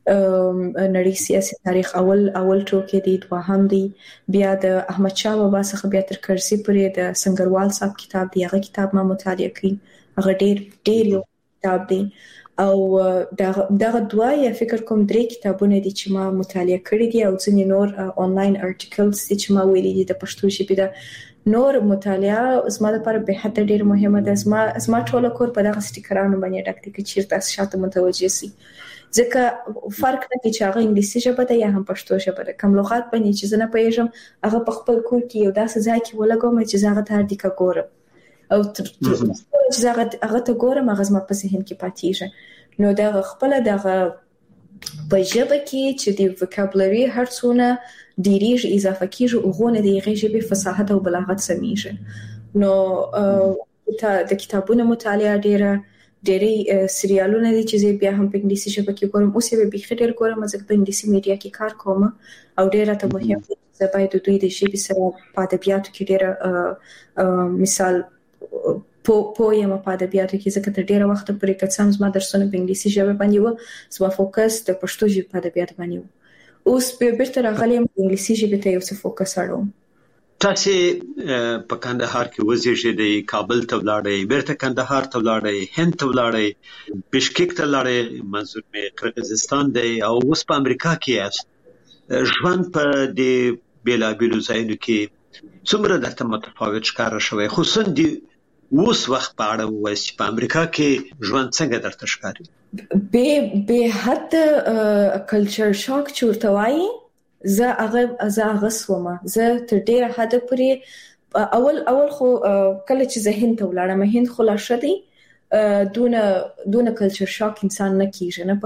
نړۍ سیاسي تاریخ اول اول ټوکې دي دوهم دي بیا د احمد شاه بابا څخه بیا تر کرزي پورې د سنگروال صاحب کتاب دی هغه کتاب ما مطالعه کړی هغه ډېر ډېر یو کتاب دی او دغه دوا یا فکر کوم درې کتابونه دي چې ما مطالعه کړی دي او ځینې نور آنلاین ارټیکلز چې ما ویلي دي د پښتو ژبې د نور مطالعه زما لپاره به حد ډېر مهمه ده زما زما ټول کور په دغه سټیکرانو باندې ډک دي چې چیرته شاته متوجه سي ځکه فرق نه کوي چې هغه انګلیسي ژبه ده یا هم پښتو ژبه ده کوم لغات باندې چې زه نه پوهیږم هغه په خپل کور کې یو داسې ځای کې ولګوم چې زه هغه ته اړتیا ګورم او چې زه هغه ته ګورم هغه زما په ذهن کې پاتېږي نو دا خپل دغه په ژبه کې چې د وکابولري هر څونه ډیریږي اضافه کیږي او غونه د هغې ژبې فصاحت او بلاغت سمېږي نو د کتابونو مطالعه ډیره ډېری سریالونه دي چې زه بیا هم په انګلیسي ژبه کې ګورم اوس یې به ډېر ګورم ځکه په انګلیسي میډیا کې کار کوم او ډېر ته مهم دي چې باید د دوی د ژبې سره په ادبیاتو کې ډېر مثال په پویم په ادبیاتو کې ځکه تر ډېر وخت پورې کڅم زما درسونه په انګلیسي ژبه باندې و زما فوکس د پښتو ژبې په ادبیات باندې و اوس به بیرته راغلم په انګلیسي ژبه ته یو څه فوکس اړوم تاسو په کندهار کې وزیږېدئ کابل ته ولاړئ بیرته کندهار ته ولاړئ هند ته ولاړئ بشکیک ته ولاړئ منظور مې قرغیزستان دی او اوس په امریکا کې یاست ژوند په دې بیلابیلو ځایونو کې څومره درته متفاوت ښکاره شوی خصوصا د اوس وخت په اړه ووایئ چې په امریکا کې ژوند څنګه درته ښکاري به به حد کلچر شاک چې ورته وایي زه هغه زه هغه سومه زه تر ډیره حد پورې اول اول خو کله چې زه هند ته ولاړم هند خو لا شدي دونه دونه کلچر شاک انسان نه کیږي نه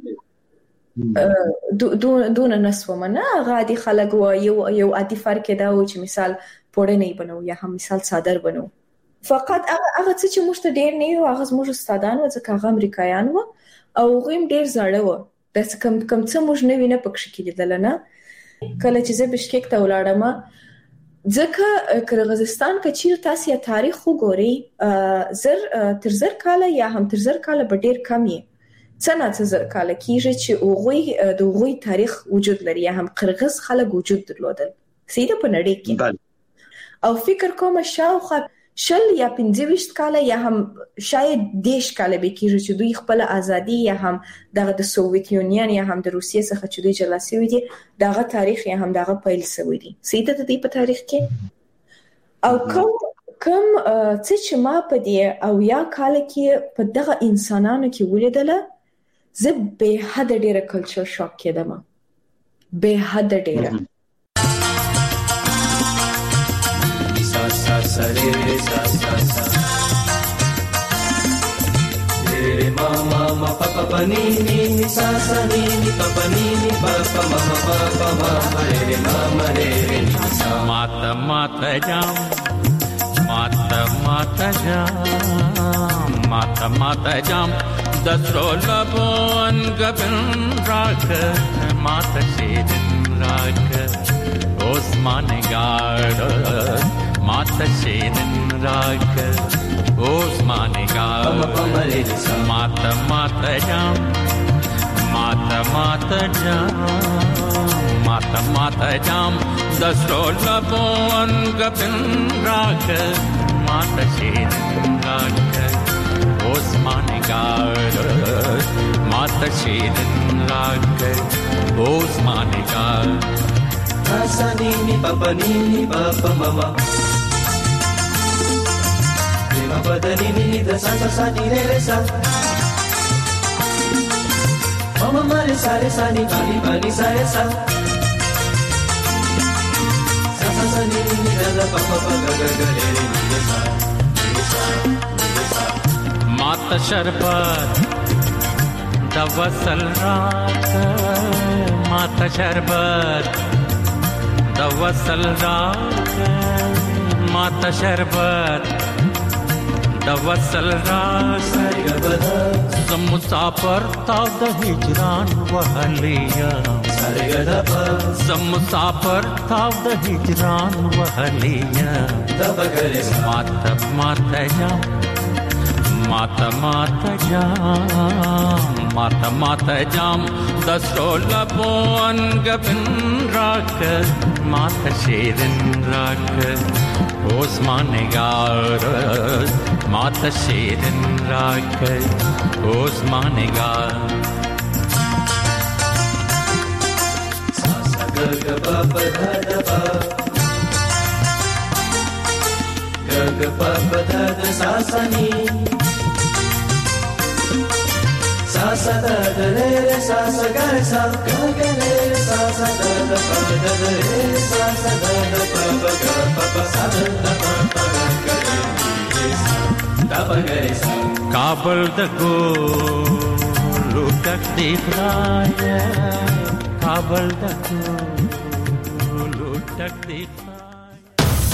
پکې دونه دونه نسومه نه غادي خلک و یو یو عادي فرق دا و چې مثال پوره نه بنو یا هم مثال صادر بنو فقط هغه څه چې موږ ته ډیر نه یو هغه موږ استادان و ځکه هغه امریکایان و او غیم ډیر زړه و د کم کم څه موږ نه وینه پکې کېدل نه کله چې زه بشکیک ته ولاړم ځکه قرغیزستان کې چې تاسو یې تاریخ وګورئ زر تر زر کاله یا هم تر زر کاله به ډیر کم یې څه نه څه زر کاله کېږي چې هغوی د هغوی تاریخ وجود لري یا هم قرغیز خلک وجود درلودل سیده په نړۍ کې او فکر کوم شاوخوا شل یا پنځه ویشت کاله یا هم شاید دیش کاله به کېږي چې دوی خپل ازادي یا هم دغه د سوویت یونین یا هم د روسیې څخه چې دوی جلا شوي دي دغه تاریخ یا هم دغه پیل شوی دي سیده د دې په تاریخ کې او کوم کوم څه چې ما په دې او یا کاله کې په دغه انسانانو کې ولیدله زه به حد ډیره کلچر شاک کېدم به حد ډیره sa re re sa sa sa re re ma ma ma pa pa pa ni ni ni sa sa ni ni pa pa ni ni pa pa ma ma pa pa ma re re ma ma re re ni sa mata mata jam mata mata jam mata mata jam dasro labon gabin rak mata shedin rak osman gard mata shedin rak osman gard mata mata jam mata mata jam mata mata jam dasro labon gabin rak mata shedin rak osman gard mata shedin rak osman gard sa ni ni pa pa ni ni pa pa ma ma ni ma pa da ni ni da sa sa sa ni re re sa ma ma ma re sa re sa ni pa ni pa ni sa re sa sa sa sa ni ni da da pa pa pa ga ga ga re re ni sa ni sa ni sa mata sharbat da wasal raat mata sharbat da wasal raat mata sharbat da wasal raat zam musafir ta da hijran wahliya zam musafir ta da hijran wahliya mata mata jam माता माता जाम माता माता जाम दसोला बोन गबन राक माता शेरन राक ओस्माने गार माता शेरन राक ओस्माने गार सा सा ग ग प प ध ध प ग ग प प ध ध सा सा नी सा सा ध ध रे रे सा सा ग रे सा ग ग रे सा सा ध ध प ध ध रे सा सा ध ध प प ग प प सा ध ध प प ग रे रे सा ध प ग रे सा काबल द गो लुटक दिखराय काबल द गो लुटक दिखराय